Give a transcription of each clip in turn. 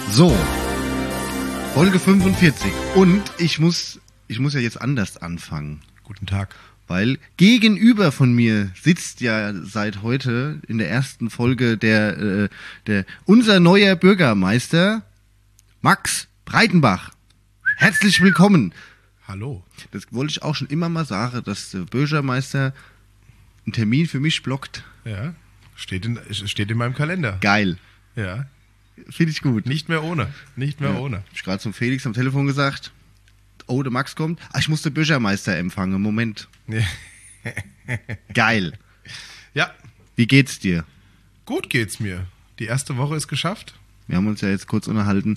So, Folge 45 und ich muss ja jetzt anders anfangen. Guten Tag. Weil gegenüber von mir sitzt ja seit heute in der ersten Folge der unser neuer Bürgermeister Max Breitenbach. Herzlich willkommen. Hallo. Das wollte ich auch schon immer mal sagen, dass der Bürgermeister einen Termin für mich blockt. Ja, steht in meinem Kalender. Geil. Ja. Finde ich gut. Nicht mehr ohne. Ohne. Hab ich gerade zum Felix am Telefon gesagt. Oh, der Max kommt. Ich muss den Bürgermeister empfangen. Moment. Ja. Geil. Ja. Wie geht's dir? Gut geht's mir. Die erste Woche ist geschafft. Wir haben uns ja jetzt kurz unterhalten.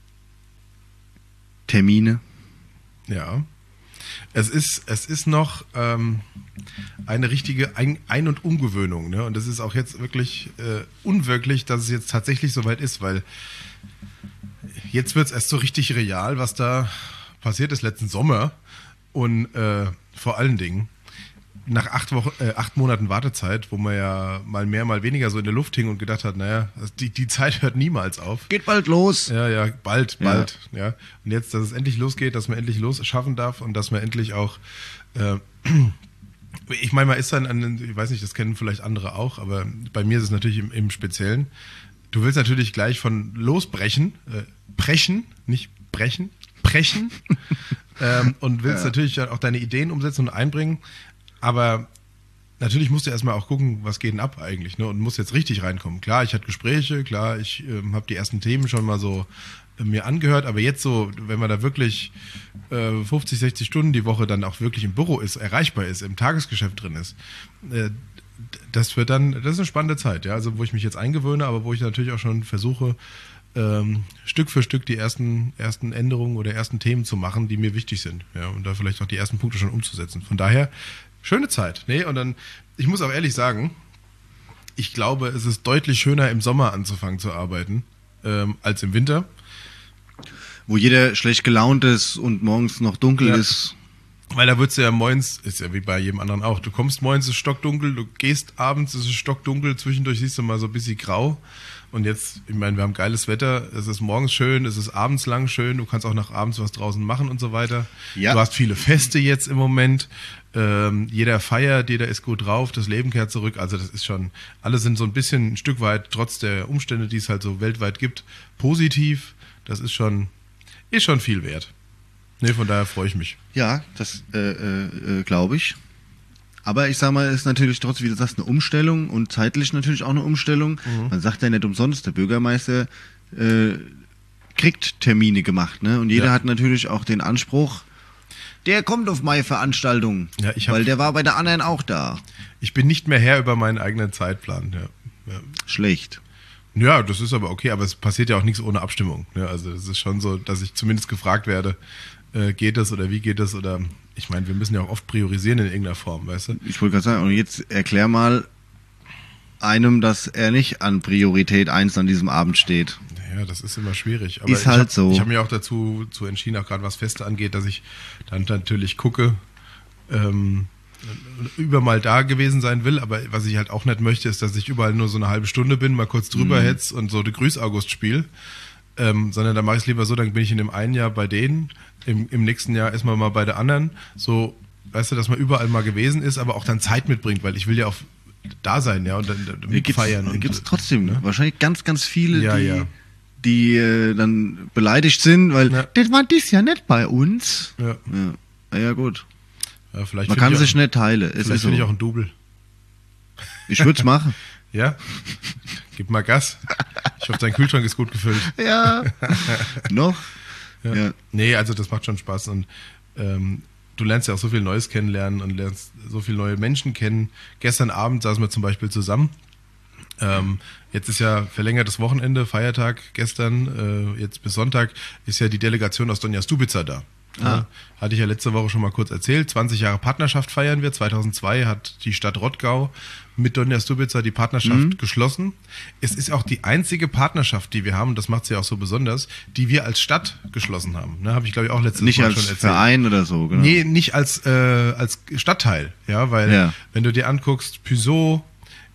Termine. Ja. Es ist noch eine richtige Ein- und Umgewöhnung. Ne? Und das ist auch jetzt wirklich unwirklich, dass es jetzt tatsächlich soweit ist, weil jetzt wird es erst so richtig real, was da passiert ist letzten Sommer. Und vor allen Dingen nach 8 Monaten Wartezeit, wo man ja mal mehr, mal weniger so in der Luft hing und gedacht hat, naja, die Zeit hört niemals auf. Geht bald los. Ja, bald. Ja. Und jetzt, dass es endlich losgeht, dass man endlich schaffen darf und dass man endlich auch, ich meine, man ist dann, ich weiß nicht, das kennen vielleicht andere auch, aber bei mir ist es natürlich im Speziellen, du willst natürlich gleich von losbrechen, nicht brechen, und willst natürlich auch deine Ideen umsetzen und einbringen. Aber natürlich musst du erstmal auch gucken, was geht denn ab eigentlich, ne? Und musst jetzt richtig reinkommen. Klar, ich hatte Gespräche, klar, ich habe die ersten Themen schon mal so mir angehört, aber jetzt so, wenn man da wirklich 50, 60 Stunden die Woche dann auch wirklich im Büro ist, erreichbar ist, im Tagesgeschäft drin ist, das ist eine spannende Zeit, ja, also wo ich mich jetzt eingewöhne, aber wo ich natürlich auch schon versuche, Stück für Stück die ersten Änderungen oder ersten Themen zu machen, die mir wichtig sind, ja, und da vielleicht auch die ersten Punkte schon umzusetzen. Von daher schöne Zeit. Nee, und dann, ich muss auch ehrlich sagen, ich glaube, es ist deutlich schöner, im Sommer anzufangen zu arbeiten, als im Winter. Wo jeder schlecht gelaunt ist und morgens noch dunkel ist. Weil da wird's ja morgens, ist ja wie bei jedem anderen auch, du kommst morgens, ist es stockdunkel, du gehst abends, ist es stockdunkel, zwischendurch siehst du mal so ein bisschen grau. Und jetzt, ich meine, wir haben geiles Wetter, es ist morgens schön, es ist abends lang schön, du kannst auch nach abends was draußen machen und so weiter. Ja. Du hast viele Feste jetzt im Moment, jeder feiert, jeder ist gut drauf, das Leben kehrt zurück, also das ist schon, alle sind so ein bisschen ein Stück weit, trotz der Umstände, die es halt so weltweit gibt, positiv, das ist schon viel wert. Nee, von daher freue ich mich. Ja, das glaube ich. Aber ich sag mal, es ist natürlich trotzdem, wie du sagst, eine Umstellung und zeitlich natürlich auch eine Umstellung. Mhm. Man sagt ja nicht umsonst, der Bürgermeister kriegt Termine gemacht, ne? Und jeder hat natürlich auch den Anspruch, der kommt auf meine Veranstaltung, weil der war bei der anderen auch da. Ich bin nicht mehr Herr über meinen eigenen Zeitplan. Ja. Schlecht. Ja, das ist aber okay, aber es passiert ja auch nichts ohne Abstimmung. Ja, also es ist schon so, dass ich zumindest gefragt werde, geht das oder wie geht das oder ich meine, wir müssen ja auch oft priorisieren in irgendeiner Form, weißt du? Ich wollte gerade sagen, und jetzt erklär mal einem, dass er nicht an Priorität 1 an diesem Abend steht. Ja, das ist immer schwierig. Aber ist halt so. Ich habe mich auch dazu entschieden, auch gerade was Feste angeht, dass ich dann natürlich gucke, über mal da gewesen sein will, aber was ich halt auch nicht möchte, ist, dass ich überall nur so eine halbe Stunde bin, mal kurz drüber hetz und so die Grüß-August spiel, sondern da mache ich es lieber so, dann bin ich in dem einen Jahr bei denen, im nächsten Jahr ist man mal bei der anderen, so, weißt du, dass man überall mal gewesen ist, aber auch dann Zeit mitbringt, weil ich will ja auch da sein, ja, und dann mitfeiern. Gibt es trotzdem, ne? Wahrscheinlich ganz, ganz viele, die dann beleidigt sind, weil das war dies ja nicht bei uns. Ja, gut. Ja, vielleicht man kann sich nicht teilen. Vielleicht finde ich auch ein Double. Ich würde es machen. Ja? Gib mal Gas. Ich hoffe, dein Kühlschrank ist gut gefüllt. Ja. Noch? Ja. Nee, also das macht schon Spaß und du lernst ja auch so viel Neues kennenlernen und lernst so viele neue Menschen kennen. Gestern Abend saßen wir zum Beispiel zusammen. Jetzt ist ja verlängertes Wochenende, Feiertag gestern, jetzt bis Sonntag ist ja die Delegation aus Donja Stubica da. Hatte ich ja letzte Woche schon mal kurz erzählt. 20 Jahre Partnerschaft feiern wir. 2002 hat die Stadt Rottgau mit Donja Stubica die Partnerschaft geschlossen. Es ist auch die einzige Partnerschaft, die wir haben, und das macht sie ja auch so besonders, die wir als Stadt geschlossen haben. Ne, habe ich, glaube ich, auch letztes Mal schon erzählt. Nicht als Verein oder so, genau. Nee, nicht als Stadtteil. Ja, weil wenn du dir anguckst, Puiseaux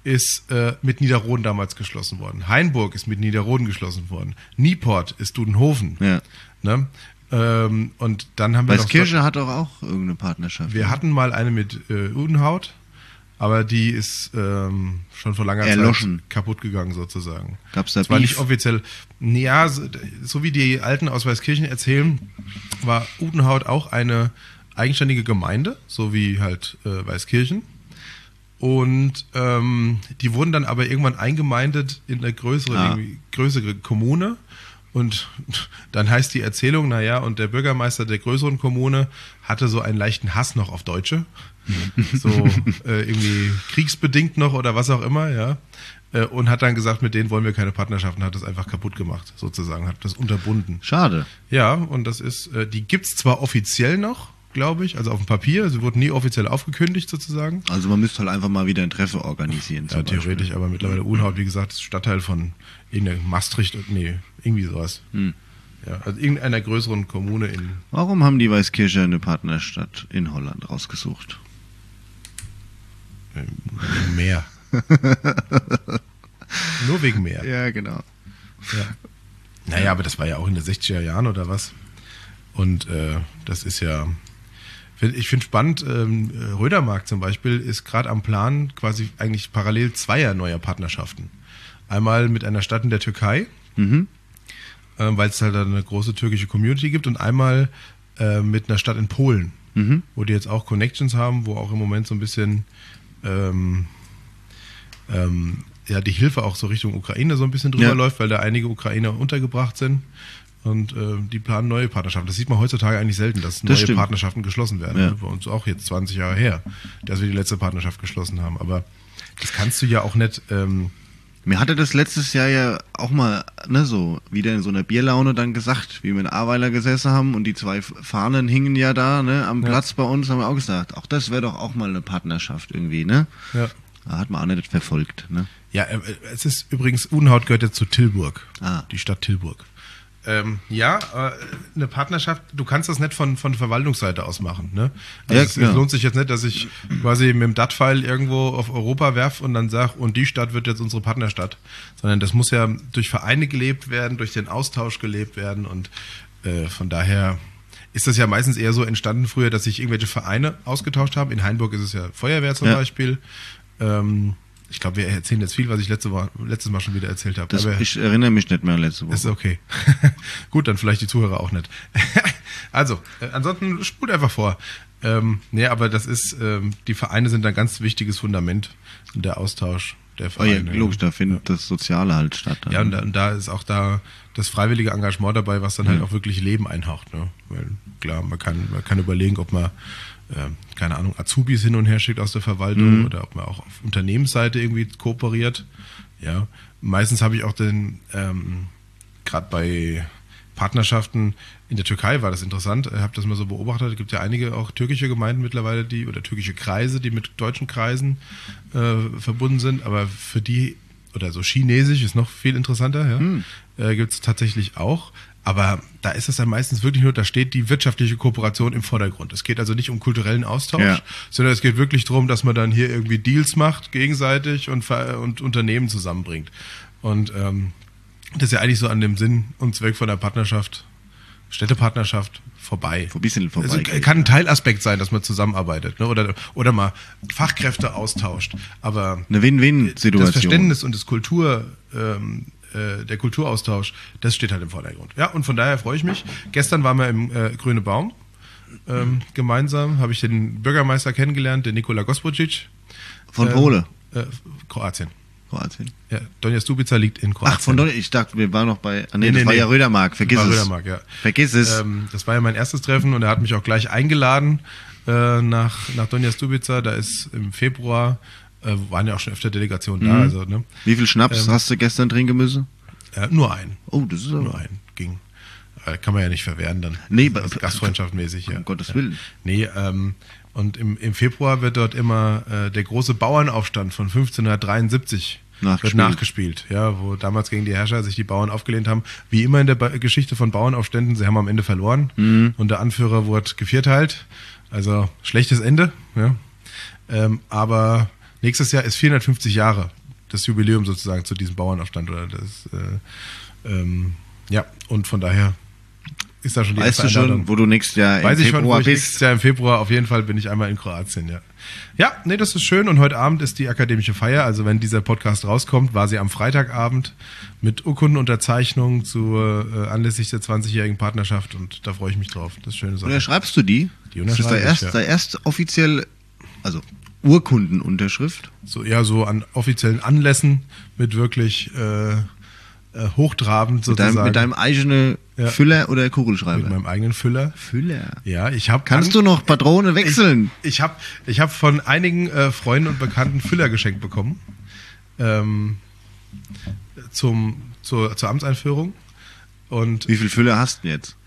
ist mit Niederroden damals geschlossen worden. Hainburg ist mit Niederroden geschlossen worden. Nieport ist Dudenhofen. Ja. Ne? Und dann haben wir Weißkirche hat doch auch irgendeine Partnerschaft. Wir hatten mal eine mit Udenhaut, aber die ist schon vor langer erloschen. Zeit kaputt gegangen sozusagen. Gab's da das war Beef? nicht offiziell. Ja, so wie die Alten aus Weißkirchen erzählen, war Udenhaut auch eine eigenständige Gemeinde, so wie halt Weißkirchen. Und die wurden dann aber irgendwann eingemeindet in eine größere Kommune. Und dann heißt die Erzählung, naja, und der Bürgermeister der größeren Kommune hatte so einen leichten Hass noch auf Deutsche. So irgendwie kriegsbedingt noch oder was auch immer, ja. Und hat dann gesagt, mit denen wollen wir keine Partnerschaften, hat das einfach kaputt gemacht, sozusagen, hat das unterbunden. Schade. Ja, und das ist, die gibt's zwar offiziell noch, glaube ich, also auf dem Papier, sie wurden nie offiziell aufgekündigt sozusagen. Also man müsste halt einfach mal wieder ein Treffen organisieren. Ja, theoretisch, aber mittlerweile Udenhaut, wie gesagt, ist Stadtteil von irgendeiner Maastricht, nee, irgendwie sowas. Ja, also irgendeiner größeren Kommune in... Warum haben die Weißkircher eine Partnerstadt in Holland rausgesucht? Meer. Nur wegen Meer. Ja, genau. Ja. Naja, aber das war ja auch in den 60er Jahren oder was. Und das ist ja... Ich finde spannend, Rödermark zum Beispiel ist gerade am Plan, quasi eigentlich parallel zweier neuer Partnerschaften. Einmal mit einer Stadt in der Türkei, weil es halt eine große türkische Community gibt, und einmal mit einer Stadt in Polen, wo die jetzt auch Connections haben, wo auch im Moment so ein bisschen die Hilfe auch so Richtung Ukraine so ein bisschen drüber läuft, weil da einige Ukrainer untergebracht sind. Und die planen neue Partnerschaften. Das sieht man heutzutage eigentlich selten, dass neue Partnerschaften geschlossen werden. Ja. Bei uns auch jetzt 20 Jahre her, dass wir die letzte Partnerschaft geschlossen haben. Aber das kannst du ja auch nicht... Mir hatte das letztes Jahr ja auch mal so wieder in so einer Bierlaune dann gesagt, wie wir in Ahrweiler gesessen haben und die zwei Fahnen hingen ja da am Platz bei uns, haben wir auch gesagt, auch das wäre doch auch mal eine Partnerschaft irgendwie, ne? Ja. Da hat man auch nicht verfolgt, ne? Ja, es ist übrigens, Udenhaut gehört jetzt zu Tilburg, die Stadt Tilburg. Eine Partnerschaft, du kannst das nicht von Verwaltungsseite aus machen. Ne? Also es lohnt sich jetzt nicht, dass ich quasi mit dem DAT-File irgendwo auf Europa werfe und dann sage, und die Stadt wird jetzt unsere Partnerstadt. Sondern das muss ja durch Vereine gelebt werden, durch den Austausch gelebt werden, und von daher ist das ja meistens eher so entstanden früher, dass sich irgendwelche Vereine ausgetauscht haben. In Hainburg ist es ja Feuerwehr zum Beispiel. Ich glaube, wir erzählen jetzt viel, was ich letztes Mal schon wieder erzählt habe. Ich erinnere mich nicht mehr an letzte Woche. Ist okay. Gut, dann vielleicht die Zuhörer auch nicht. Also, ansonsten spult einfach vor. Aber das ist, die Vereine sind ein ganz wichtiges Fundament, der Austausch der Vereine. Ja, logisch, da findet das Soziale halt statt. Ja, und da ist auch da das freiwillige Engagement dabei, was dann halt auch wirklich Leben einhaucht. Ne? Weil klar, man kann überlegen, ob man keine Ahnung, Azubis hin und her schickt aus der Verwaltung oder ob man auch auf Unternehmensseite irgendwie kooperiert. Ja, meistens habe ich auch gerade bei Partnerschaften in der Türkei war das interessant, ich habe das mal so beobachtet, es gibt ja einige auch türkische Gemeinden mittlerweile, oder türkische Kreise, die mit deutschen Kreisen verbunden sind, aber für die, oder so chinesisch ist noch viel interessanter, gibt es tatsächlich auch. Aber da ist es dann meistens wirklich nur, da steht die wirtschaftliche Kooperation im Vordergrund. Es geht also nicht um kulturellen Austausch, sondern es geht wirklich darum, dass man dann hier irgendwie Deals macht gegenseitig und Unternehmen zusammenbringt. Und das ist ja eigentlich so an dem Sinn und Zweck von der Partnerschaft, Städtepartnerschaft, vorbei. Ein bisschen vorbei. Also kann ein Teilaspekt sein, dass man zusammenarbeitet, ne? Oder mal Fachkräfte austauscht. Aber eine Win-Win-Situation. Das Verständnis und der Kulturaustausch, das steht halt im Vordergrund. Ja, und von daher freue ich mich. Gestern waren wir im Grüne Baum. Gemeinsam habe ich den Bürgermeister kennengelernt, den Nikola Gospodzic. Von Pole? Kroatien. Ja, Donja Stubica liegt in Kroatien. Ach, von Donja, ich dachte, wir waren noch bei... das war ja Rödermark, vergiss es. Rödermark, ja. Vergiss es. Das war ja mein erstes Treffen, und er hat mich auch gleich eingeladen nach Donja Stubica. Da ist im Februar... waren ja auch schon öfter Delegationen da. Also, ne? Wie viel Schnaps hast du gestern trinken müssen? Nur einen. Oh, das ist aber... Nur einen, ging. Kann man ja nicht verwehren dann. Nee, also Gastfreundschaftmäßig, ja. Um Gottes Willen. Nee, und im Februar wird dort immer der große Bauernaufstand von 1573 nachgespielt, ja, wo damals gegen die Herrscher sich die Bauern aufgelehnt haben. Wie immer in der Geschichte von Bauernaufständen, sie haben am Ende verloren und der Anführer wurde gevierteilt. Also schlechtes Ende, ja. Aber nächstes Jahr ist 450 Jahre das Jubiläum sozusagen zu diesem Bauernaufstand. Oder das, ja, und von daher ist da schon die Weißt erste du schon, Einladung. wo du nächstes Jahr Weiß im ich schon, wo Februar ich nächstes bist? Jahr im Februar auf jeden Fall bin ich einmal in Kroatien, ja. Ja, nee, das ist schön und heute Abend ist die akademische Feier, also wenn dieser Podcast rauskommt, war sie am Freitagabend mit Urkundenunterzeichnung anlässlich der 20-jährigen Partnerschaft und da freue ich mich drauf. Das ist schöne Sache. Unterschreibst du die? Die Das ist unterschreibe ich, ja. da erst offiziell, also Urkundenunterschrift. So, ja, so an offiziellen Anlässen mit wirklich hochtrabend sozusagen. Mit deinem eigenen Ja. Füller oder Kugelschreiber? Mit meinem eigenen Füller. Füller. Ja, ich habe. Kannst du noch Patrone wechseln? Ich hab von einigen Freunden und Bekannten Füller geschenkt bekommen. Zur Amtseinführung. Und Wie viel Füller hast du denn jetzt?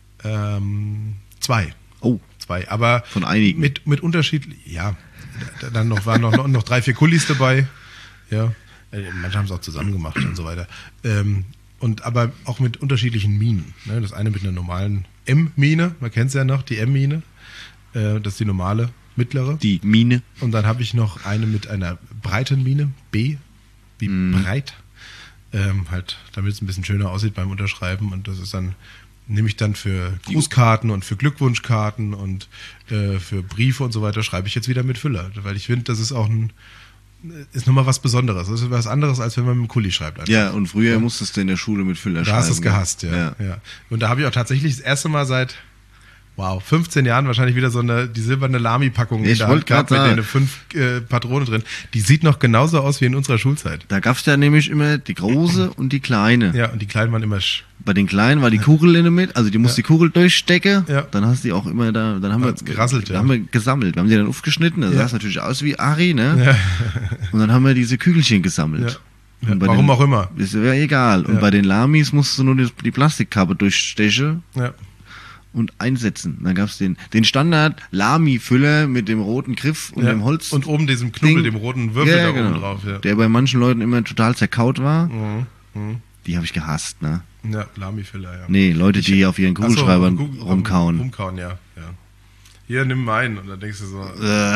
2. Oh, 2. Aber von einigen. mit Unterschied. Ja. Dann waren noch 3, 4 Kullis dabei. Ja. Manche haben es auch zusammen gemacht und so weiter. Aber auch mit unterschiedlichen Minen. Ne? Das eine mit einer normalen M-Mine, man kennt es ja noch, die M-Mine. Das ist die normale, mittlere. Die Mine. Und dann habe ich noch eine mit einer breiten Mine, B, wie breit. Halt, damit es ein bisschen schöner aussieht beim Unterschreiben. Und das ist dann, nehme ich dann für Grußkarten und für Glückwunschkarten und für Briefe und so weiter, schreibe ich jetzt wieder mit Füller. Weil ich finde, das ist auch ist nochmal was Besonderes. Das ist was anderes, als wenn man mit dem Kuli schreibt. Einfach. Ja, und früher musstest du in der Schule mit Füller schreiben. Da hast du es gehasst, ja. Ja. Ja. Und da habe ich auch tatsächlich das erste Mal seit 15 Jahren wahrscheinlich wieder die silberne Lamy-Packung Ich in der wollte Hand gehabt grad mit den 5 Patronen drin. Die sieht noch genauso aus wie in unserer Schulzeit. Da gab's ja nämlich immer die große und die kleine. Ja, und die kleinen waren immer Bei den kleinen war die Kugel in der Mitte, also die musst die Kugel durchstecken, Ja. dann hast du die auch immer dann haben wir Hat's gerasselt, dann ja. haben wir gesammelt. Wir haben die dann aufgeschnitten, das Ja. sah natürlich aus wie Ari, ne? Ja. Und dann haben wir diese Kügelchen gesammelt. Ja. Und bei Warum den, auch immer. Ist ja egal. Und Ja. bei den Lamis musst du nur die Plastikkappe durchstechen Ja. und einsetzen. Dann gab's den Standard Lami-Füller mit dem roten Griff und Ja. dem Holz. Und oben diesem Knubbel, Ding. dem roten Würfel Ja, da genau. oben drauf. Ja, Der bei manchen Leuten immer total zerkaut war. Mhm. Die habe ich gehasst, ne? Ja, Lamy-Füller, ja. Nee, Leute, die auf ihren Ach so, Kugelschreibern Kugel- rumkauen. Rumkauen, ja. Hier, nimm meinen. Und dann denkst du so,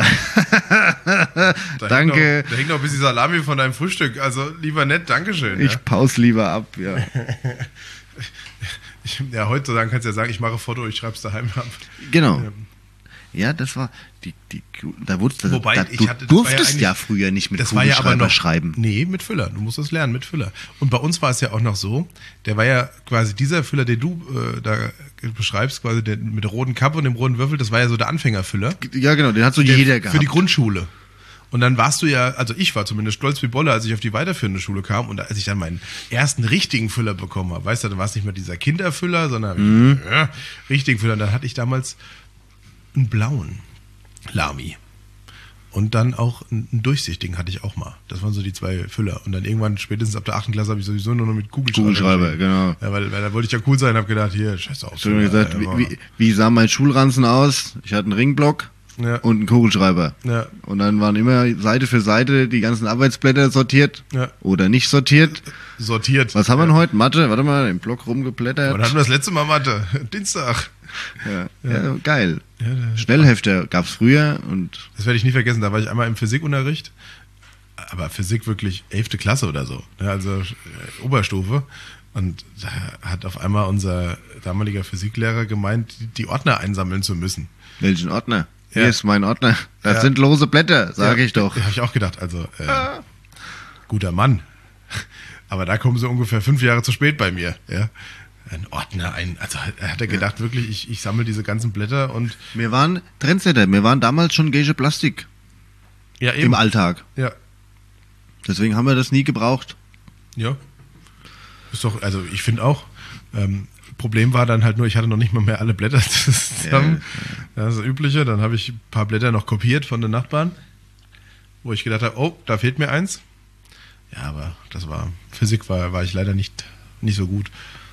Danke. Da hängt noch ein bisschen Salami von deinem Frühstück. Also lieber nett, Dankeschön. Ich pause lieber ab, ja. Ja, heutzutage kannst du ja sagen, ich mache Foto, ich schreibe es daheim ab. Genau. Ja, das war da wurdest Wobei, du das war ja durftest ja eigentlich- früher nicht mit Das war ja aber Kugelschreiber noch schreiben. Nee, mit Füller. Du musst das lernen mit Füller. Und bei uns war es ja auch noch so, der war ja quasi dieser Füller, den du da beschreibst, quasi mit der roten Kappe und dem roten Würfel, das war ja so der Anfängerfüller. Ja, genau, den hat so jeder gehabt. Für die Grundschule. Und dann warst du ja, also ich war zumindest stolz wie Bolle, als ich auf die weiterführende Schule kam und als ich dann meinen ersten richtigen Füller bekommen habe. Weißt du, dann war es nicht mehr dieser Kinderfüller, sondern richtigen Füller. Und dann hatte ich damals einen blauen Lamy. Und dann auch einen durchsichtigen hatte ich auch mal. Das waren so die 2 Füller. Und dann irgendwann, spätestens ab der 8. Klasse, habe ich sowieso nur noch mit Kugelschreiber, geschrieben. genau. Ja, weil da wollte ich ja cool sein, habe gedacht, hier, scheiß auf. Ich habe mir gesagt, wie sah mein Schulranzen aus? Ich hatte einen Ringblock Ja. und einen Kugelschreiber. Ja. Und dann waren immer Seite für Seite die ganzen Arbeitsblätter sortiert Ja. oder nicht sortiert. Sortiert. Was haben wir denn heute? Mathe? Warte mal, im Block rumgeblättert. Wann hatten wir das letzte Mal Mathe? Dienstag. Ja, geil. Ja, Schnellhefter gab's früher und das werde ich nie vergessen. Da war ich einmal im Physikunterricht. Aber Physik wirklich 11. Klasse oder so. Ja, also Oberstufe. Und da hat auf einmal unser damaliger Physiklehrer gemeint, die Ordner einsammeln zu müssen. welchen Ordner? Ja. Hier ist mein Ordner. Das Ja. sind lose Blätter, sage ich doch. Ja, habe ich auch gedacht. Also, guter Mann. Aber da kommen sie ungefähr 5 Jahre zu spät bei mir. Ja. Ein Ordner, also hat er gedacht, wirklich, ich sammle diese ganzen Blätter und. Wir waren Trendsetter, wir waren damals schon Gage Plastik Ja, im Alltag. Ja. Deswegen haben wir das nie gebraucht. Ja. Ist doch, also ich finde auch. Problem war dann halt nur, ich hatte noch nicht mal mehr alle Blätter zusammen. Ja. Das ist das Übliche. Dann habe ich ein paar Blätter noch kopiert von den Nachbarn, wo ich gedacht habe, oh, da fehlt mir eins. Ja, aber Physik war ich leider nicht so gut.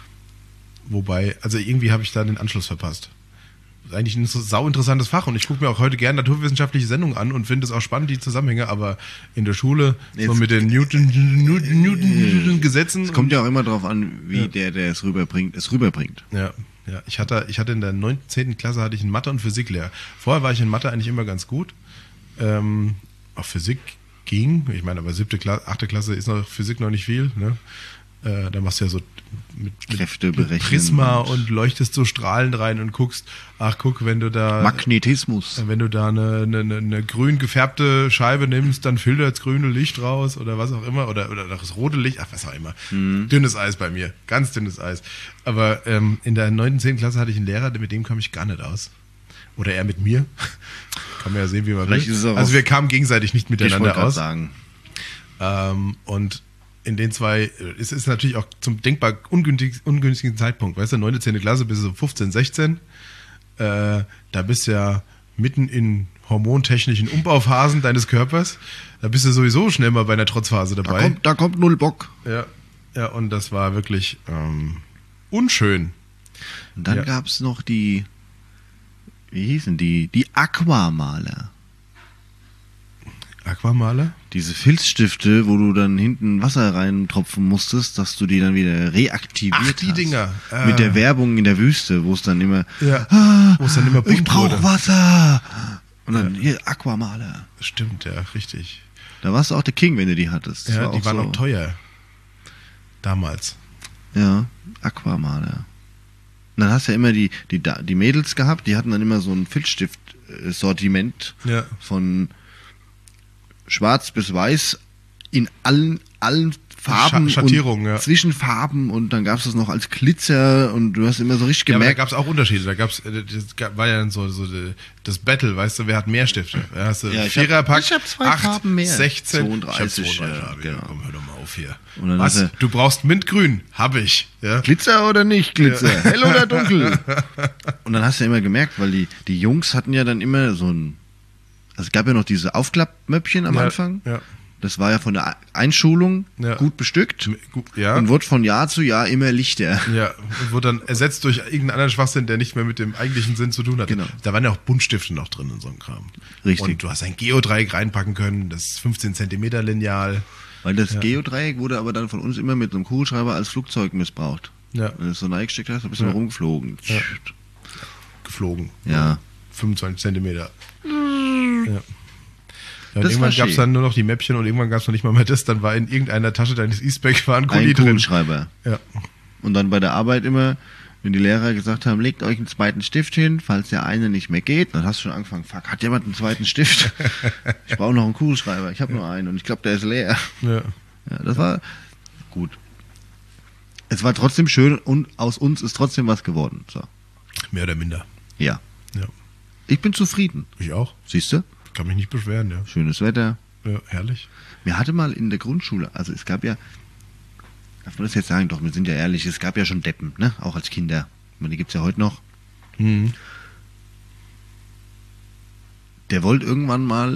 Wobei, also irgendwie habe ich da den Anschluss verpasst. Das ist eigentlich ein sau interessantes Fach und ich gucke mir auch heute gerne naturwissenschaftliche Sendungen an und finde es auch spannend, die Zusammenhänge, aber in der Schule, so mit den Newton-Gesetzen. Es kommt ja auch immer darauf an, wie der es rüberbringt. Ja. Ich hatte in der 9., 10. Klasse hatte ich einen Mathe- und Physiklehrer. Vorher war ich in Mathe eigentlich immer ganz gut. Auf Physik ging. Ich meine, aber 8. Klasse ist noch Physik noch nicht viel. Ne? Da machst du ja so mit Kräfte berechnen. Prisma und leuchtest so Strahlen rein und guckst, guck, wenn du da Magnetismus. Wenn du da eine grün gefärbte Scheibe nimmst, dann filtert das grüne Licht raus oder was auch immer. Oder das rote Licht, was auch immer. Dünnes Eis bei mir, ganz dünnes Eis. Aber in der 9. und 10. Klasse hatte ich einen Lehrer, mit dem kam ich gar nicht aus. Oder er mit mir. Kann man ja sehen, wie man will. Also wir kamen gegenseitig nicht miteinander aus. Sagen. Und in den zwei, es ist natürlich auch zum denkbar ungünstigen Zeitpunkt, weißt du, 9., 10. Klasse bist du so 15, 16, da bist du ja mitten in hormontechnischen Umbauphasen deines Körpers, da bist du sowieso schnell mal bei einer Trotzphase dabei. Da kommt null Bock. Ja, und das war wirklich unschön. Und dann gab es noch wie hießen die Aquamaler. Aquamaler? Diese Filzstifte, wo du dann hinten Wasser reintropfen musstest, dass du die dann wieder reaktiviert hast. Die Dinger. Mit der Werbung in der Wüste, wo es dann immer, wo es dann immer bunt ich brauche Wasser. Und dann hier Aquamaler. Stimmt, ja, richtig. Da warst du auch der King, wenn du die hattest. Das die waren auch teuer. Damals. Ja, Aquamaler. Und dann hast du ja immer die Mädels gehabt, die hatten dann immer so ein Filzstift-Sortiment von schwarz bis weiß in allen Farben Schattierungen, und Zwischenfarben und dann gab es das noch als Glitzer und du hast immer so richtig gemerkt. Ja, aber da gab es auch Unterschiede. Das war ja dann so das Battle, weißt du, wer hat mehr Stifte? Ja, hast du ich habe 2 Farben mehr. 16, 32. Ich hab 32 Farben. Ja. Komm, hör doch mal auf hier. Und dann was? Du brauchst Mintgrün? Hab ich. Ja? Glitzer oder nicht Glitzer? Ja. Hell oder dunkel? Und dann hast du ja immer gemerkt, weil die Jungs hatten ja dann immer so ein, also es gab ja noch diese Aufklappmöppchen am Anfang. Ja. Das war ja von der Einschulung gut bestückt und wurde von Jahr zu Jahr immer lichter. Ja, und wurde dann ersetzt durch irgendeinen anderen Schwachsinn, der nicht mehr mit dem eigentlichen Sinn zu tun hat. Genau. Da waren ja auch Buntstifte noch drin in so einem Kram. Richtig. Und du hast ein Geodreieck reinpacken können, das 15 Zentimeter Lineal. Weil das Geodreieck wurde aber dann von uns immer mit einem Kugelschreiber als Flugzeug missbraucht. Ja. Wenn du es so reingesteckt hast, dann bist du mal rumgeflogen. Ja. Geflogen. Ja. 25 Zentimeter. Ja. Ja, und irgendwann gab es dann nur noch die Mäppchen und irgendwann gab es noch nicht mal mehr das. Dann war in irgendeiner Tasche deines E-Spec ein Kuli drin. Kugelschreiber. Ja. Und dann bei der Arbeit immer, wenn die Lehrer gesagt haben, legt euch einen zweiten Stift hin, falls der eine nicht mehr geht, dann hast du schon angefangen, fuck, hat jemand einen zweiten Stift? Ich brauche noch einen Kugelschreiber, ich habe nur einen und ich glaube, der ist leer. Ja, das war gut. Es war trotzdem schön und aus uns ist trotzdem was geworden. So. Mehr oder minder. Ja. Ich bin zufrieden. Ich auch. Siehst du? Kann mich nicht beschweren, ja. Schönes Wetter. Ja, herrlich. Wir hatten mal in der Grundschule, also es gab ja, darf man das jetzt sagen, doch, wir sind ja ehrlich, es gab ja schon Deppen, ne? Auch als Kinder. Ich meine, die gibt es ja heute noch. Mhm. Der wollte irgendwann mal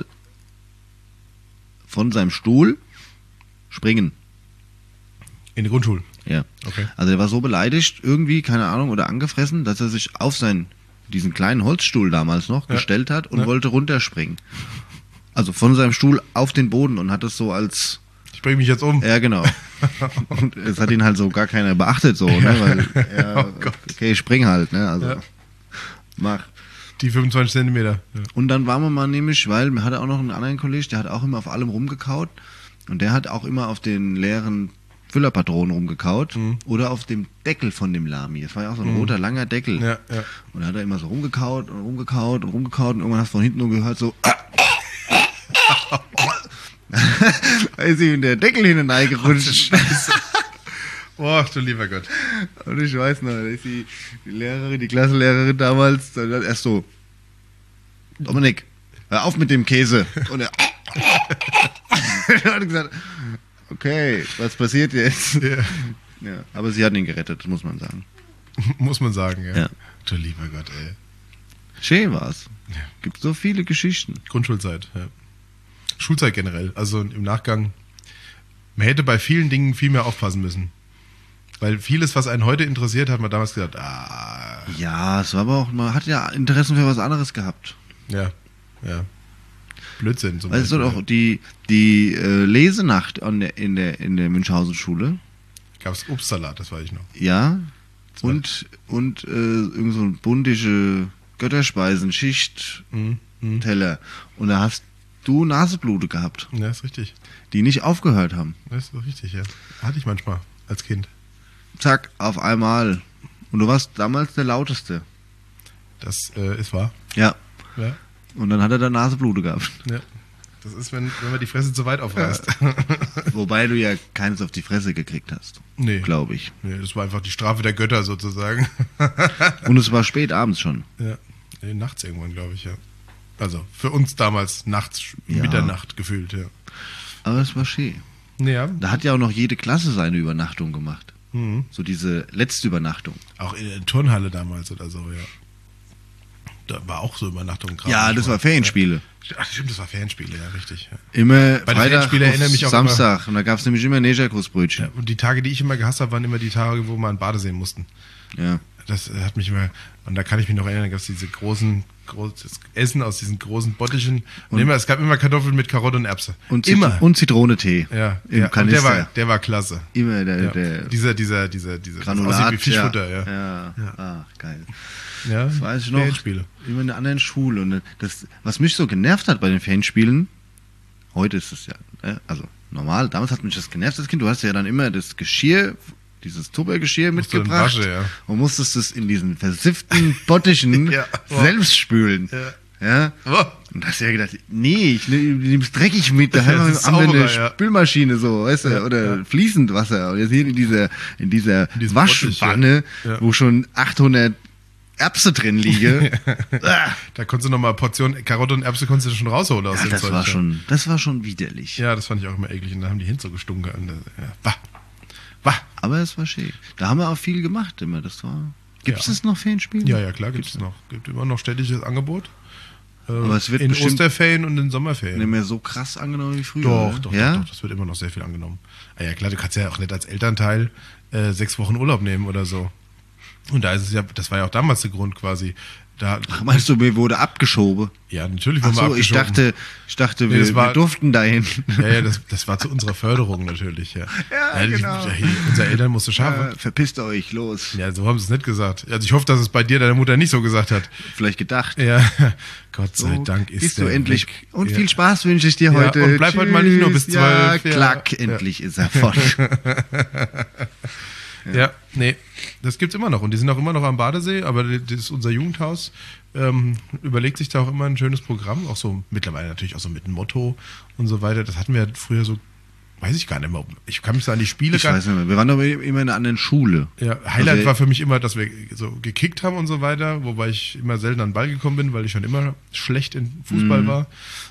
von seinem Stuhl springen. In die Grundschule? Ja. Okay. Also er war so beleidigt, irgendwie, keine Ahnung, oder angefressen, dass er sich auf diesen kleinen Holzstuhl damals noch gestellt hat und wollte runterspringen. Also von seinem Stuhl auf den Boden und hat es so als... Ich bringe mich jetzt um. Ja, genau. Und es hat ihn halt so gar keiner beachtet, so, ne? Weil, okay, spring halt, ne? Also, mach. Die 25 Zentimeter. Ja. Und dann waren wir mal nämlich, weil wir hatten auch noch einen anderen Kollegen, der hat auch immer auf allem rumgekaut und der hat auch immer auf den leeren Füllerpatronen rumgekaut oder auf dem Deckel von dem Lami. Es war ja auch so ein roter, langer Deckel. Ja. Und da hat er immer so rumgekaut und rumgekaut und rumgekaut und irgendwann hast du von hinten nur gehört so da ist ihm der Deckel hineingerutscht. Boah, du lieber Gott. Und ich weiß noch, da ist die Lehrerin, die Klassenlehrerin damals, dann hat erst so, Dominik, hör auf mit dem Käse. Und er hat gesagt, okay, was passiert jetzt? Ja, aber sie hat ihn gerettet, muss man sagen. Muss man sagen, ja. Ja. Du lieber Gott, ey. Schön war's. Ja. Gibt so viele Geschichten. Grundschulzeit, ja. Schulzeit generell, also im Nachgang. Man hätte bei vielen Dingen viel mehr aufpassen müssen. Weil vieles, was einen heute interessiert, hat man damals gesagt, Ja, es war aber auch, man hat ja Interessen für was anderes gehabt. Ja. Blödsinn. Weißt du doch, die Lesenacht in der Münchhausen-Schule. Gab es Obstsalat, das weiß ich noch. Ja, und irgend so ein buntische Götterspeisen, Schicht, Teller. Und da du Nasenblute gehabt, Ja, ist richtig. die nicht aufgehört haben. Das ist richtig, ja. Hatte ich manchmal als Kind. Zack, auf einmal. Und du warst damals der Lauteste. Das ist wahr. Ja. Ja. Und dann hat er da Nasenblute gehabt. Ja. Das ist, wenn man die Fresse zu weit aufreißt. Wobei du ja keines auf die Fresse gekriegt hast, Nee. glaube ich. Nee, das war einfach die Strafe der Götter sozusagen. Und es war spät abends schon. Ja. Nee, nachts irgendwann, glaube ich, ja. Also für uns damals nachts, Ja. Mitternacht gefühlt, ja. Aber es war schön. Ja. Da hat ja auch noch jede Klasse seine Übernachtung gemacht. Mhm. So diese letzte Übernachtung. Auch in der Turnhalle damals oder so, ja. Da war auch so Übernachtung gerade. Ja, das war Ferienspiele. Ja. Ach, stimmt, das war Ferienspiele, ja, richtig. Ja. Immer Bei den Freitag Ferienspielen auf erinnere mich auch Samstag. Und da gab es nämlich immer Negerkussbrötchen. Ja, und die Tage, die ich immer gehasst habe, waren immer die Tage, wo wir an Badeseen mussten. Ja. Das hat mich immer, und da kann ich mich noch erinnern, da gab es diese großes Essen aus diesen großen Bottichen. Und es gab immer Kartoffeln mit Karotte und Erbse. Und immer. Und Zitronentee. Ja, Im ja. Und Kanister. der war klasse. Immer der Ja. Dieser Granulat. das aussieht wie Fischfutter, ja. Ja. Ach, geil. Ja, Das weiß ich noch. Ferienspiele. Immer in einer anderen Schule. Und das, was mich so genervt hat bei den Ferienspielen, heute ist es ja, also normal, damals hat mich das genervt als Kind. Du hast ja dann immer das Geschirr, dieses Tuppergeschirr Musst du in mitgebracht Wasche, ja. und musstest es in diesen versifften Bottichen Ja. selbst spülen. Ja. Oh. Und da hast du ja gedacht, nee, ich nehme es dreckig mit, da haben Das ist wir eine sauberer, ja. Spülmaschine so, weißt du, Ja, oder fließend Wasser. Und jetzt hier in dieser diesem Waschwanne, Bottich, ja. wo schon 800 Erbse drin liegen. Da konntest du nochmal Portion Karotte und Erbse konntest du schon rausholen aus Ja, dem das Zeug, war ja. schon, das war schon widerlich. Ja, das fand ich auch immer eklig. Und da haben die Hände so gestunken. Und, ja. Wah. Aber es war schön. Da haben wir auch viel gemacht immer. Das war. Gibt Ja. es noch Ferienspiele? Ja, klar, gibt es noch. Gibt immer noch städtisches Angebot. Aber es wird in bestimmt Osterferien und in Sommerferien. nicht mehr so krass angenommen wie früher. Doch, oder? doch, ja? doch, das wird immer noch sehr viel angenommen. Ja, klar, du kannst ja auch nicht als Elternteil 6 Wochen Urlaub nehmen oder so. Und da ist es ja, das war ja auch damals der Grund quasi. Da, Ach, meinst du, mir wurde abgeschoben? ja, natürlich Ach wurden wir so, ich abgeschoben. dachte, Nee, das wir war- durften dahin. Ja, das war zu unserer Förderung natürlich, ja. Ja, genau. Unser Eltern musste schaffen. Verpisst euch, los. Ja, so haben sie es nicht gesagt. Also ich hoffe, dass es bei dir deine Mutter nicht so gesagt hat. Vielleicht gedacht. Ja, Gott sei So, Dank ist bist du der endlich. weg. Und Ja. viel Spaß wünsche ich dir Ja, heute. und bleib heute mal nicht nur bis 12. Ja, Ja. klack, Ja. endlich ist er fort. Ja, nee, das gibt's immer noch. Und die sind auch immer noch am Badesee, aber das ist unser Jugendhaus. Überlegt sich da auch immer ein schönes Programm, auch so mittlerweile natürlich auch so mit einem Motto und so weiter. Das hatten wir früher so, weiß ich gar nicht mehr. Ich kann mich so an die Spiele Ich weiß nicht mehr. Wir waren aber immer in einer anderen Schule. Ja, Highlight Also- war für mich immer, dass wir so gekickt haben und so weiter, wobei ich immer selten an den Ball gekommen bin, weil ich schon immer schlecht in Fußball war.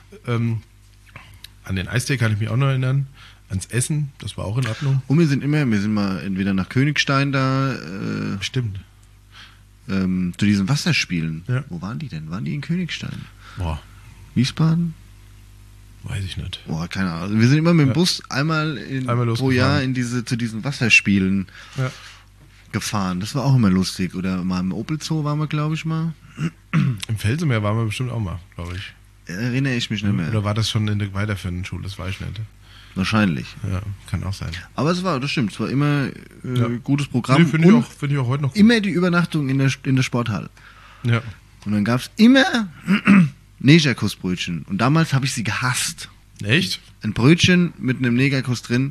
An den Eistee kann ich mich auch noch erinnern. Ans Essen, das war auch in Ordnung. Und wir sind mal entweder nach Königstein da, Stimmt. zu diesen Wasserspielen. Ja. Wo waren die denn? Waren die in Königstein? Boah, Wiesbaden? weiß ich nicht. Boah, keine Ahnung. Also wir sind immer mit dem Ja. Bus einmal pro losgefahren. Jahr zu diesen Wasserspielen Ja. gefahren. Das war auch immer lustig. Oder mal im Opel Zoo waren wir, glaube ich, mal. Im Felsenmeer waren wir bestimmt auch mal, glaube ich. Erinnere ich mich nicht mehr. Oder war das schon in der weiterführenden Schule? Das weiß ich nicht. Wahrscheinlich. Ja, kann auch sein. Aber das stimmt, es war immer Ja. gutes Programm. Nee, finde und ich auch heute noch gut. immer die Übernachtung in der Sporthalle. Ja. Und dann gab es immer Negerkussbrötchen. Und damals habe ich sie gehasst. Echt? Ein Brötchen mit einem Negerkuss drin.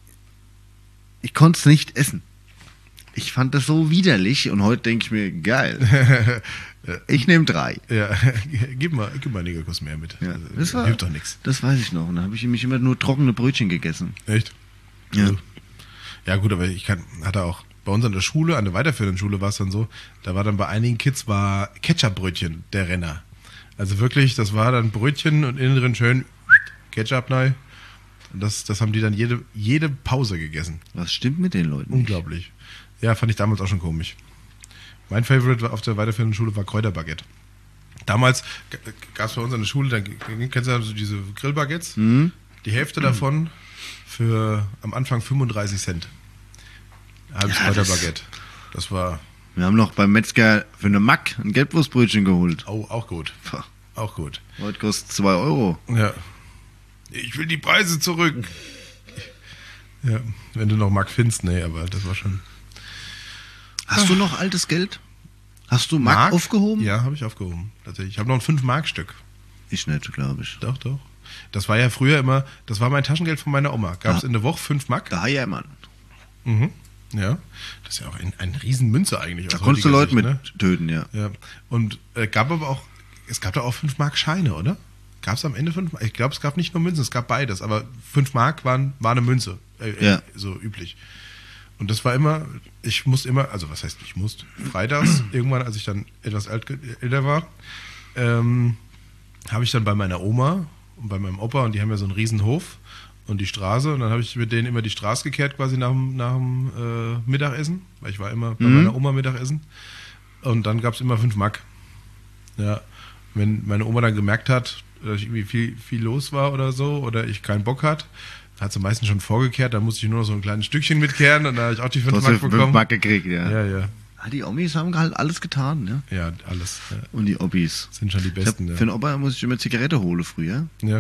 Ich konnte es nicht essen. Ich fand das so widerlich und heute denke ich mir, geil. Ich nehme 3. Ja, gib mal einen Negerkuss mehr mit. Ja, Das hilft doch nichts. Das weiß ich noch. Und dann habe ich nämlich immer nur trockene Brötchen gegessen. Echt? Ja. Ja gut, aber hatte auch bei uns an der Schule, an der weiterführenden Schule war es dann so, da war dann bei einigen Kids war Ketchup-Brötchen der Renner. Also wirklich, das war dann Brötchen und innen drin schön Ketchup rein. Und das haben die dann jede Pause gegessen. Was stimmt mit den Leuten? nicht? Unglaublich. Ja, fand ich damals auch schon komisch. Mein Favorite auf der weiterführenden Schule war Kräuterbaguette. Damals gab es bei uns an der Schule, dann kennst du ja so diese Grillbaguettes, die Hälfte davon für am Anfang 35 Cent. Halbes Ja, Kräuterbaguette. Das war Wir haben noch beim Metzger für eine Mack ein Gelbwurstbrötchen geholt. auch gut. Pah, Auch gut. heute kostet 2 Euro. Ja. Ich will die Preise zurück. Ja, wenn du noch Mark findest, nee, aber das war schon. Hast du noch altes Geld? Hast du Mark aufgehoben? Ja, habe ich aufgehoben. Tatsächlich. Ich habe noch ein 5-Mark-Stück. Ich nicht, glaube ich. Doch. Das war ja früher immer, das war mein Taschengeld von meiner Oma. Gab es in der Woche 5 Mark. Da ja, Mann. Mhm. Ja, das ist ja auch ein Riesenmünze eigentlich. Da konntest du Leute mit töten, ja. Ja. Und es gab da auch 5 Mark Scheine, oder? Gab es am Ende 5 Mark? Ich glaube, es gab nicht nur Münzen, es gab beides, aber 5 Mark war eine Münze, so üblich. Und das war immer, freitags, irgendwann, als ich dann etwas älter war, habe ich dann bei meiner Oma und bei meinem Opa, und die haben ja so einen riesen Hof und die Straße, und dann habe ich mit denen immer die Straße gekehrt, quasi nach dem Mittagessen, weil ich war immer bei meiner Oma Mittagessen, und dann gab es immer 5 Mark. Ja, wenn meine Oma dann gemerkt hat, dass ich irgendwie viel los war oder so, oder ich keinen Bock hatte, hat sie meistens schon vorgekehrt, dann musste ich nur noch so ein kleines Stückchen mitkehren, und da habe ich auch die 5 Mark bekommen. 5 Mark gekriegt, ja. Ja. Die Omis haben halt alles getan, ne? Ja, alles. Ja. Und die Obbis. Sind schon die Besten, Für den Opa muss ich immer Zigarette holen früher. Ja.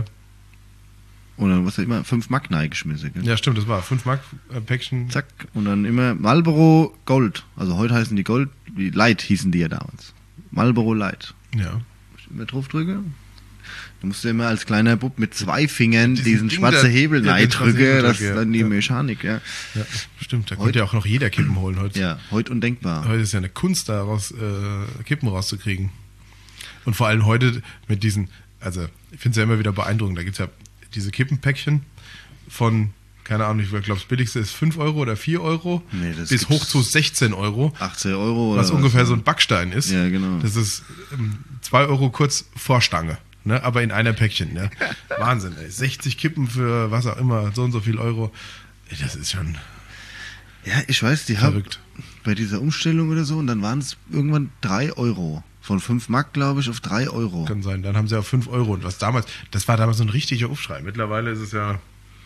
Und dann hast du immer 5 Mark geschmissen, gell? Ja, stimmt, das war 5 Mark Päckchen. Zack. Und dann immer Marlboro Gold. Also heute heißen die Gold, wie Light hießen die ja damals. Marlboro Light. Ja. Ich immer drauf drücke. Du musst ja immer als kleiner Bub mit 2 Fingern diesen Ding schwarzen Hebel drücken, das ist ja. dann die Mechanik, ja. Ja, stimmt, da konnte ja auch noch jeder Kippen holen heute. Ja, heute undenkbar. Heute ist ja eine Kunst, daraus Kippen rauszukriegen. Und vor allem heute mit diesen, also ich finde es ja immer wieder beeindruckend, da gibt es ja diese Kippenpäckchen von, keine Ahnung, ich glaube, das billigste ist 5 Euro oder 4 Euro, bis hoch zu 16 Euro. 18 Euro. Was ungefähr so ein Backstein ist. Ja, genau. Das ist 2 Euro kurz vor Stange. Ne, aber in einer Päckchen. Ne? Wahnsinn, ey. 60 Kippen für was auch immer, so und so viel Euro. Das ist schon. Ja, ich weiß, die haben bei dieser Umstellung oder so, und dann waren es irgendwann 3 Euro. Von 5 Mark, glaube ich, auf 3 Euro. Kann sein. Dann haben sie auf 5 Euro. Und das war damals so ein richtiger Aufschrei. Mittlerweile ist es ja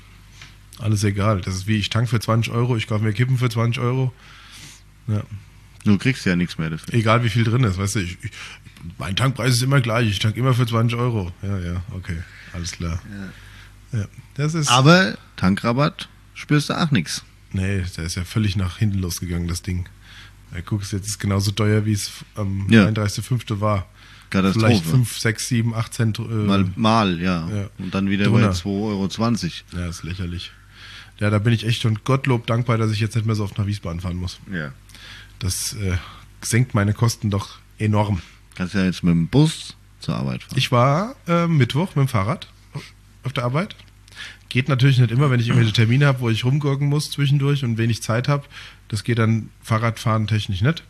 alles egal. Das ist wie, ich tank für 20 Euro, ich kaufe mir Kippen für 20 Euro. Ja. Du kriegst ja nichts mehr dafür. Egal wie viel drin ist, weißt du, mein Tankpreis ist immer gleich, ich tank immer für 20 Euro. Ja, okay, alles klar. Ja. Das ist. Aber Tankrabatt spürst du auch nichts. Nee, der ist ja völlig nach hinten losgegangen, das Ding. Ja, guckst, jetzt ist genauso teuer, wie es am 31.05. war. Katastrophe. Vielleicht 5, 6, 7, 8 Cent. Mal, ja. Und dann wieder bei 2,20 Euro. Ja, ist lächerlich. Ja, da bin ich echt und Gottlob dankbar, dass ich jetzt nicht mehr so oft nach Wiesbaden fahren muss. Ja. Das senkt meine Kosten doch enorm. Kannst ja jetzt mit dem Bus zur Arbeit fahren. Ich war Mittwoch mit dem Fahrrad auf der Arbeit. Geht natürlich nicht immer, wenn ich irgendwelche Termine habe, wo ich rumgurken muss zwischendurch und wenig Zeit habe. Das geht dann Fahrradfahren technisch nicht.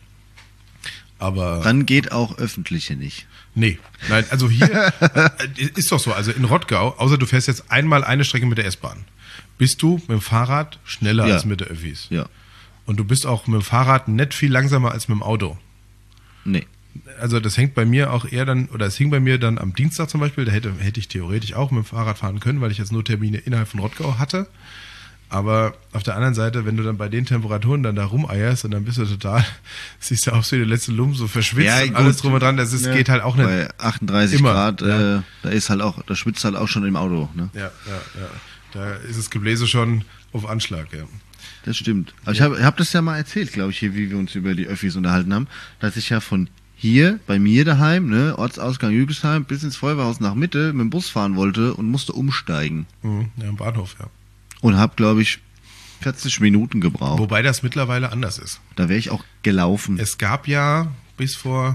Aber dann geht auch öffentliche nicht. Nee, nein, also hier ist doch so. Also in Rottgau, außer du fährst jetzt einmal eine Strecke mit der S-Bahn, bist du mit dem Fahrrad schneller als mit der Öffis. Ja. Und du bist auch mit dem Fahrrad nicht viel langsamer als mit dem Auto. Nee. Also das hängt bei mir auch eher dann, oder es hing bei mir dann am Dienstag zum Beispiel, da hätte ich theoretisch auch mit dem Fahrrad fahren können, weil ich jetzt nur Termine innerhalb von Rottgau hatte. Aber auf der anderen Seite, wenn du dann bei den Temperaturen dann da rumeierst und dann bist du total, siehst du auch so die letzte Lump so verschwitzt und alles drum und dran, geht halt auch nicht. Bei 38 immer, Grad, da ist halt auch, da schwitzt halt auch schon im Auto. Ne? Ja. Da ist das Gebläse schon auf Anschlag, ja. Das stimmt. Also ich hab das ja mal erzählt, glaube ich, hier, wie wir uns über die Öffis unterhalten haben, dass ich ja von hier, bei mir daheim, ne, Ortsausgang Jügesheim, bis ins Feuerwehrhaus nach Mitte mit dem Bus fahren wollte und musste umsteigen. Ja, im Bahnhof, ja. Und habe, glaube ich, 40 Minuten gebraucht. Wobei das mittlerweile anders ist. Da wäre ich auch gelaufen. Es gab ja bis vor,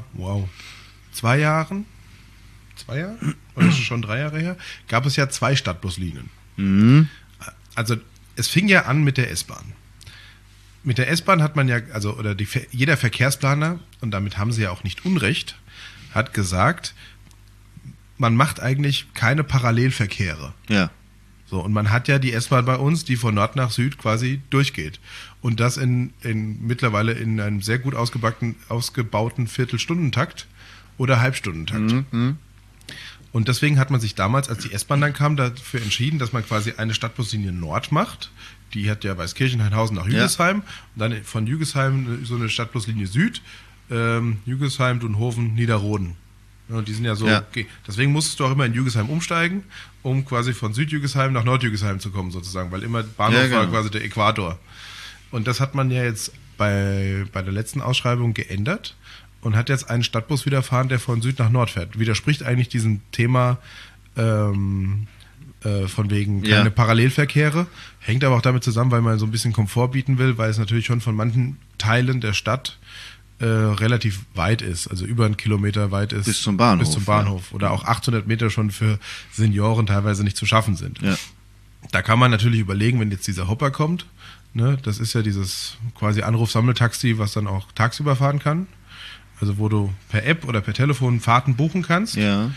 2 Jahren? Oder ist es schon 3 Jahre her? Gab es ja 2 Stadtbuslinien. Mhm. Also es fing ja an mit der S-Bahn. Mit der S-Bahn hat man ja, jeder Verkehrsplaner, und damit haben sie ja auch nicht Unrecht, hat gesagt, man macht eigentlich keine Parallelverkehre. Ja. So, und man hat ja die S-Bahn bei uns, die von Nord nach Süd quasi durchgeht. Und das mittlerweile in einem sehr gut ausgebauten Viertelstundentakt oder Halbstundentakt. Mhm. Und deswegen hat man sich damals, als die S-Bahn dann kam, dafür entschieden, dass man quasi eine Stadtbuslinie Nord macht. Die hat ja Weißkirchen, Hainhausen nach Jügesheim. Und dann von Jügesheim so eine Stadtbuslinie Süd. Jügesheim, Dunhoven, Niederroden. Ja, die sind ja so. Ja. Okay. Deswegen musstest du auch immer in Jügesheim umsteigen, um quasi von Südjügesheim nach Nordjügesheim zu kommen, sozusagen. Weil immer Bahnhof war quasi der Äquator. Und das hat man ja jetzt bei der letzten Ausschreibung geändert. Und hat jetzt einen Stadtbus wieder fahren, der von Süd nach Nord fährt. Widerspricht eigentlich diesem Thema von wegen keine Parallelverkehre. Hängt aber auch damit zusammen, weil man so ein bisschen Komfort bieten will, weil es natürlich schon von manchen Teilen der Stadt relativ weit ist, also über 1 Kilometer weit ist. Bis zum Bahnhof. Bis zum Bahnhof. Oder auch 800 Meter schon für Senioren teilweise nicht zu schaffen sind. Ja. Da kann man natürlich überlegen, wenn jetzt dieser Hopper kommt, ne, das ist ja dieses quasi Anruf-Sammeltaxi, was dann auch tagsüber fahren kann. Also wo du per App oder per Telefon Fahrten buchen kannst. Ja.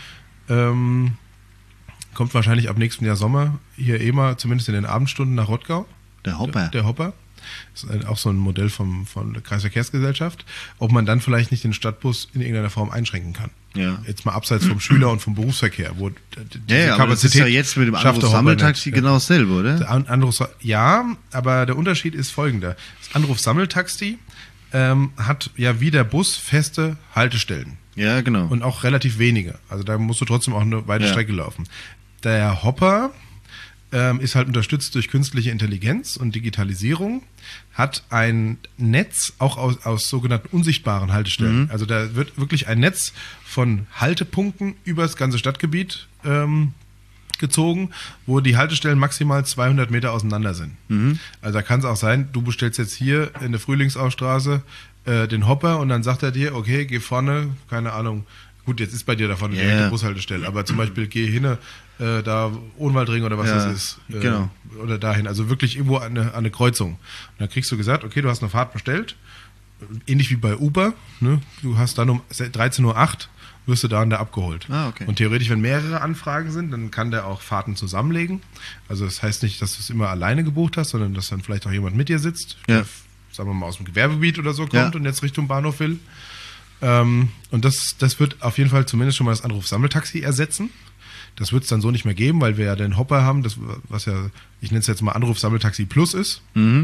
Kommt wahrscheinlich ab nächstem Jahr Sommer hier mal, zumindest in den Abendstunden nach Rottgau. Der Hopper. Der Hopper. Das ist auch so ein Modell von der Kreisverkehrsgesellschaft. Ob man dann vielleicht nicht den Stadtbus in irgendeiner Form einschränken kann. Ja. Jetzt mal abseits vom Schüler- und vom Berufsverkehr, wo diese aber das ist ja jetzt mit dem Anruf-Sammeltaxi genau dasselbe, oder? Ja, aber der Unterschied ist folgender. Das Anruf-Sammeltaxi hat ja wie der Bus feste Haltestellen. Ja, genau. Und auch relativ wenige. Also da musst du trotzdem auch eine weite Strecke laufen. Der Hopper ist halt unterstützt durch künstliche Intelligenz und Digitalisierung, hat ein Netz auch aus sogenannten unsichtbaren Haltestellen. Also da wird wirklich ein Netz von Haltepunkten über das ganze Stadtgebiet gezogen, wo die Haltestellen maximal 200 Meter auseinander sind. Also da kann es auch sein, du bestellst jetzt hier in der Frühlingsausstraße den Hopper und dann sagt er dir, okay, geh vorne, keine Ahnung, gut, jetzt ist bei dir davon eine direkte Bushaltestelle, aber zum Beispiel geh hin, da Ohnwaldring oder was das ist, genau. Oder dahin, also wirklich irgendwo an eine Kreuzung. Und dann kriegst du gesagt, okay, du hast eine Fahrt bestellt, ähnlich wie bei Uber, ne? Du hast dann um 13:08 Uhr wirst du da und da abgeholt. Okay. Und theoretisch, wenn mehrere Anfragen sind, dann kann der auch Fahrten zusammenlegen. Also das heißt nicht, dass du es immer alleine gebucht hast, sondern dass dann vielleicht auch jemand mit dir sitzt, der, sagen wir mal, aus dem Gewerbegebiet oder so kommt und jetzt Richtung Bahnhof will. Und das wird auf jeden Fall zumindest schon mal das Anruf-Sammeltaxi ersetzen. Das wird es dann so nicht mehr geben, weil wir ja den Hopper haben, das, was ja, ich nenne es jetzt mal Anruf-Sammeltaxi Plus ist.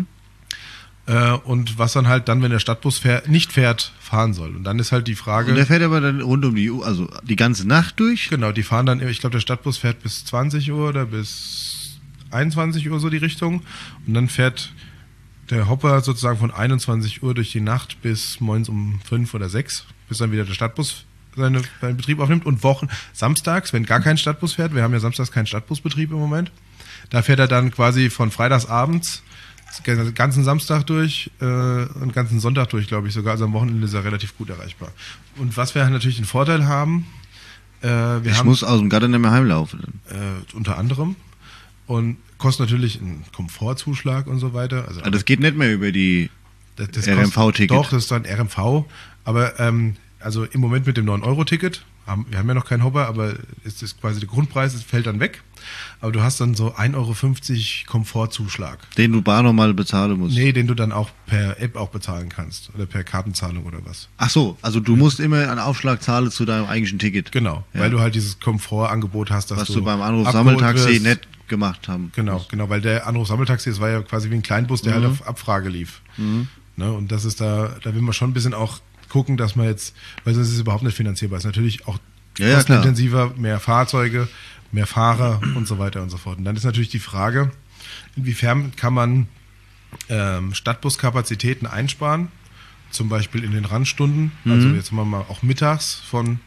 Und was dann halt dann, wenn der Stadtbus nicht fährt, fahren soll. Und dann ist halt die Frage... Und der fährt aber dann rund um also die ganze Nacht durch? Genau, die fahren dann, ich glaube, der Stadtbus fährt bis 20 Uhr oder bis 21 Uhr so die Richtung. Und dann fährt der Hopper sozusagen von 21 Uhr durch die Nacht bis morgens um 5 oder 6, bis dann wieder der Stadtbus seinen Betrieb aufnimmt. Und samstags, wenn gar kein Stadtbus fährt, wir haben ja samstags keinen Stadtbusbetrieb im Moment, da fährt er dann quasi von freitagsabends den ganzen Samstag durch und ganzen Sonntag durch, glaube ich sogar. Also am Wochenende ist er relativ gut erreichbar. Und was wir natürlich den Vorteil haben, ich muss aus dem Garten nicht mehr heimlaufen. Unter anderem. Und kostet natürlich einen Komfortzuschlag und so weiter. Also das geht nicht mehr über die RMV-Ticket. Doch, das ist dann RMV. Aber also im Moment mit dem 9-Euro-Ticket, wir haben ja noch keinen Hopper, aber es ist quasi der Grundpreis, es fällt dann weg. Aber du hast dann so 1,50 Euro Komfortzuschlag. Den du bar normal bezahlen musst? Nee, den du dann auch per App auch bezahlen kannst. Oder per Kartenzahlung oder was. Ach so, also du musst immer einen Aufschlag zahlen zu deinem eigentlichen Ticket. Genau, weil du halt dieses Komfortangebot hast, dass was du beim Anruf-Sammeltaxi nicht gemacht haben. Genau, weil der Anruf-Sammeltaxi, das war ja quasi wie ein Kleinbus, der halt auf Abfrage lief. Ne, und das ist da will man schon ein bisschen auch gucken, dass man jetzt, weil sonst ist es überhaupt nicht finanzierbar. Es ist natürlich auch kostenintensiver, mehr Fahrzeuge, mehr Fahrer und so weiter und so fort. Und dann ist natürlich die Frage, inwiefern kann man Stadtbuskapazitäten einsparen, zum Beispiel in den Randstunden, also jetzt machen wir mal auch mittags von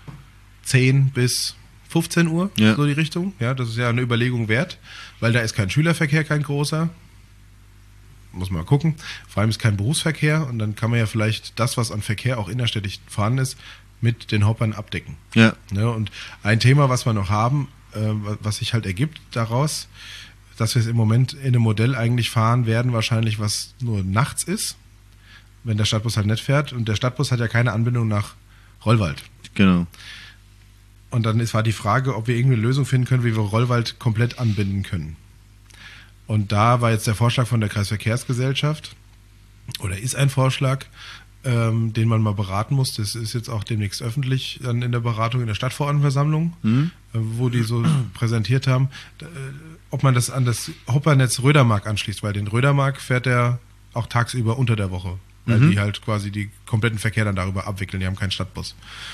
10 bis 15 Uhr, so die Richtung. Ja, das ist ja eine Überlegung wert, weil da ist kein Schülerverkehr, kein großer. Muss man mal gucken. Vor allem ist kein Berufsverkehr und dann kann man ja vielleicht das, was an Verkehr auch innerstädtisch vorhanden ist, mit den Hoppern abdecken. Ja. Und ein Thema, was wir noch haben, was sich halt ergibt daraus, dass wir es im Moment in einem Modell eigentlich fahren werden, wahrscheinlich was nur nachts ist, wenn der Stadtbus halt nicht fährt. Und der Stadtbus hat ja keine Anbindung nach Rollwald. Genau. Und dann war die Frage, ob wir irgendwie eine Lösung finden können, wie wir Rollwald komplett anbinden können. Und da war jetzt der Vorschlag von der Kreisverkehrsgesellschaft, oder ist ein Vorschlag, den man mal beraten muss. Das ist jetzt auch demnächst öffentlich dann in der Beratung in der Stadtverordnetenversammlung, wo die so präsentiert haben, ob man das an das Hoppernetz Rödermark anschließt, weil den Rödermark fährt er auch tagsüber unter der Woche, weil die halt quasi die kompletten Verkehr dann darüber abwickeln, die haben keinen Stadtbus.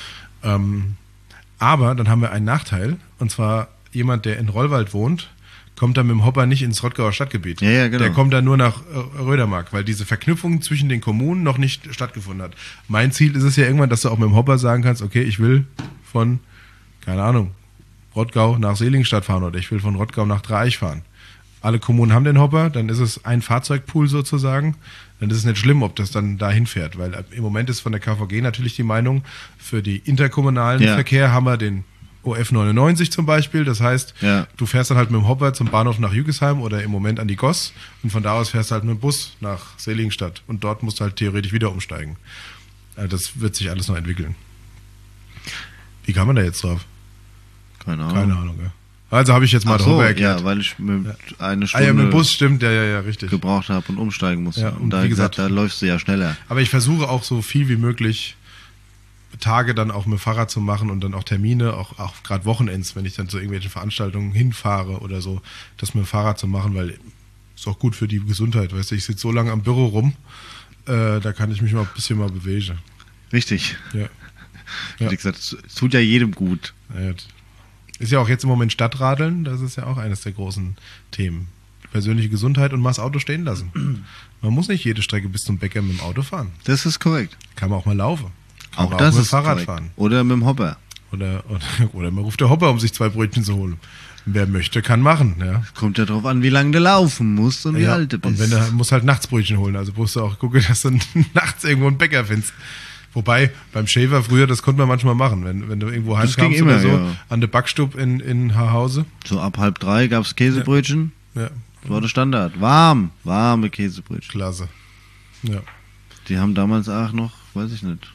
Aber dann haben wir einen Nachteil, und zwar jemand, der in Rollwald wohnt, kommt dann mit dem Hopper nicht ins Rottgauer Stadtgebiet. Ja, genau. Der kommt dann nur nach Rödermark, weil diese Verknüpfung zwischen den Kommunen noch nicht stattgefunden hat. Mein Ziel ist es ja irgendwann, dass du auch mit dem Hopper sagen kannst, okay, ich will von, keine Ahnung, Rottgau nach Seligenstadt fahren oder ich will von Rottgau nach Dreieich fahren. Alle Kommunen haben den Hopper, dann ist es ein Fahrzeugpool sozusagen. Dann ist es nicht schlimm, ob das dann dahin fährt, weil im Moment ist von der KVG natürlich die Meinung, für die interkommunalen Verkehr haben wir den OF 99 zum Beispiel. Das heißt, du fährst dann halt mit dem Hopper zum Bahnhof nach Jügesheim oder im Moment an die Goss und von da aus fährst du halt mit dem Bus nach Seligenstadt und dort musst du halt theoretisch wieder umsteigen. Das wird sich alles noch entwickeln. Wie kam man da jetzt drauf? Keine Ahnung. Keine Ahnung, ja. Also habe ich jetzt mal darüber erklärt. Ja, weil ich eine Stunde mit dem Bus, stimmt, ja, richtig. gebraucht habe und umsteigen musste. Ja, und da, wie gesagt, da läufst du ja schneller. Aber ich versuche auch so viel wie möglich Tage dann auch mit dem Fahrrad zu machen und dann auch Termine, auch gerade Wochenends, wenn ich dann zu irgendwelchen Veranstaltungen hinfahre oder so, das mit dem Fahrrad zu machen, weil ist auch gut für die Gesundheit, weißt du, ich sitze so lange am Büro rum, da kann ich mich mal ein bisschen bewegen. Richtig. Ja. Wie gesagt, es tut ja jedem gut. Ja. Ist ja auch jetzt im Moment Stadtradeln, das ist ja auch eines der großen Themen. Persönliche Gesundheit und mal das Auto stehen lassen. Man muss nicht jede Strecke bis zum Bäcker mit dem Auto fahren. Das ist korrekt. Kann man auch mal laufen. Kann Auch man das mit dem ist Fahrrad korrekt. fahren. Oder mit dem Hopper. Oder man ruft der Hopper, um sich 2 Brötchen zu holen. Wer möchte, kann machen. Ja. Kommt ja drauf an, wie lange du laufen musst und wie alt du bist. Und wenn du musst halt nachts Brötchen holen. Also musst du auch gucken, dass du nachts irgendwo einen Bäcker findest. Wobei, beim Schäfer früher, das konnte man manchmal machen. Wenn du irgendwo heimkamst immer, oder so, ja. an der Backstub in Haarhause. So ab 2:30 gab es Käsebrötchen. Ja. Das war der Standard. Warme Käsebrötchen. Klasse. Ja. Die haben damals auch noch, weiß ich nicht,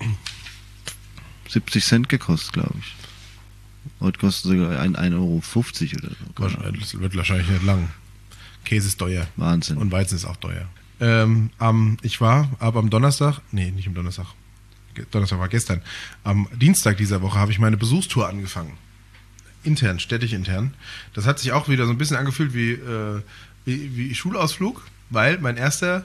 70 Cent gekostet, glaube ich. Heute kostet sogar 1,50 Euro oder so. Das wird wahrscheinlich nicht lang. Käse ist teuer. Wahnsinn. Und Weizen ist auch teuer. Ich war aber am Donnerstag, nee, nicht am Donnerstag. Donnerstag war gestern. Am Dienstag dieser Woche habe ich meine Besuchstour angefangen. Intern, städtisch intern. Das hat sich auch wieder so ein bisschen angefühlt wie Schulausflug, weil mein erster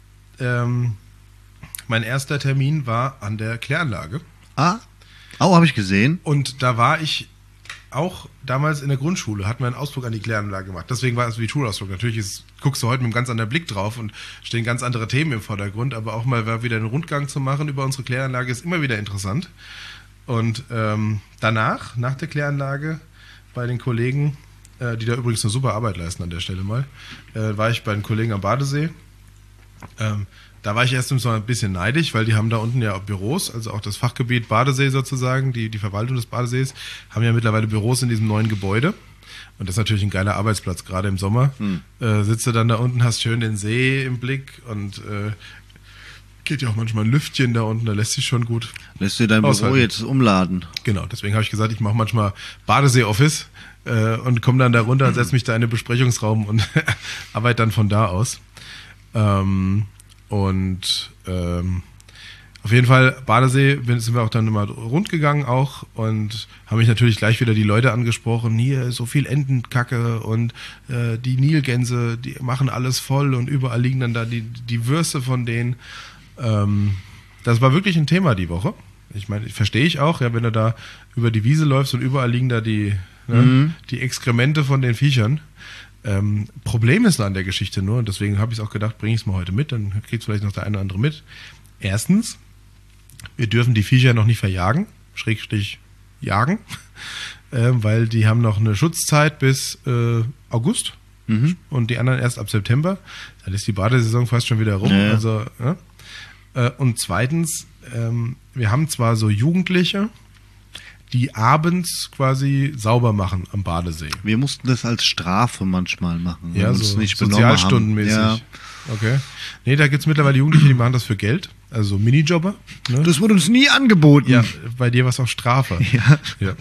Termin war an der Kläranlage. Habe ich gesehen. Und da war ich auch damals in der Grundschule, hatten wir einen Ausflug an die Kläranlage gemacht. Deswegen war es wie Schulausflug. Natürlich guckst du heute mit einem ganz anderen Blick drauf und stehen ganz andere Themen im Vordergrund, aber auch mal wieder einen Rundgang zu machen über unsere Kläranlage ist immer wieder interessant. Und danach, nach der Kläranlage, bei den Kollegen, die da übrigens eine super Arbeit leisten an der Stelle mal, war ich bei den Kollegen am Badesee. Da war ich erst mal ein bisschen neidisch, weil die haben da unten ja auch Büros, also auch das Fachgebiet Badesee sozusagen, die Verwaltung des Badesees, haben ja mittlerweile Büros in diesem neuen Gebäude. Und das ist natürlich ein geiler Arbeitsplatz, gerade im Sommer. Sitzt du dann da unten, hast schön den See im Blick und geht ja auch manchmal ein Lüftchen da unten, da lässt sich schon gut. Lässt du dein Büro jetzt umladen? Genau, deswegen habe ich gesagt, ich mache manchmal Badesee-Office und komme dann da runter und setze mich da in den Besprechungsraum und arbeite dann von da aus. Auf jeden Fall, Badesee sind wir auch dann immer rund gegangen auch und haben mich natürlich gleich wieder die Leute angesprochen, hier so viel Entenkacke und die Nilgänse, die machen alles voll und überall liegen dann da die Würste von denen. Das war wirklich ein Thema die Woche. Ich meine, verstehe ich auch, ja, wenn du da über die Wiese läufst und überall liegen da die Exkremente von den Viechern. Problem ist an der Geschichte nur, und deswegen habe ich es auch gedacht, bringe ich es mal heute mit, dann kriegt vielleicht noch der eine oder andere mit. Erstens, wir dürfen die Viecher noch nicht verjagen, Schrägstrich jagen, weil die haben noch eine Schutzzeit bis August und die anderen erst ab September. Dann ist die Badesaison fast schon wieder rum. Ja. Also, und zweitens, wir haben zwar so Jugendliche, die abends quasi sauber machen am Badesee. Wir mussten das als Strafe manchmal machen. Ja, uns so nicht sozialstundenmäßig. Ja. Okay. Nee, da gibt's mittlerweile Jugendliche, die machen das für Geld. Also so Minijobber. Ne? Das wurde uns nie angeboten. Ja, bei dir war es auch Strafe. Ja.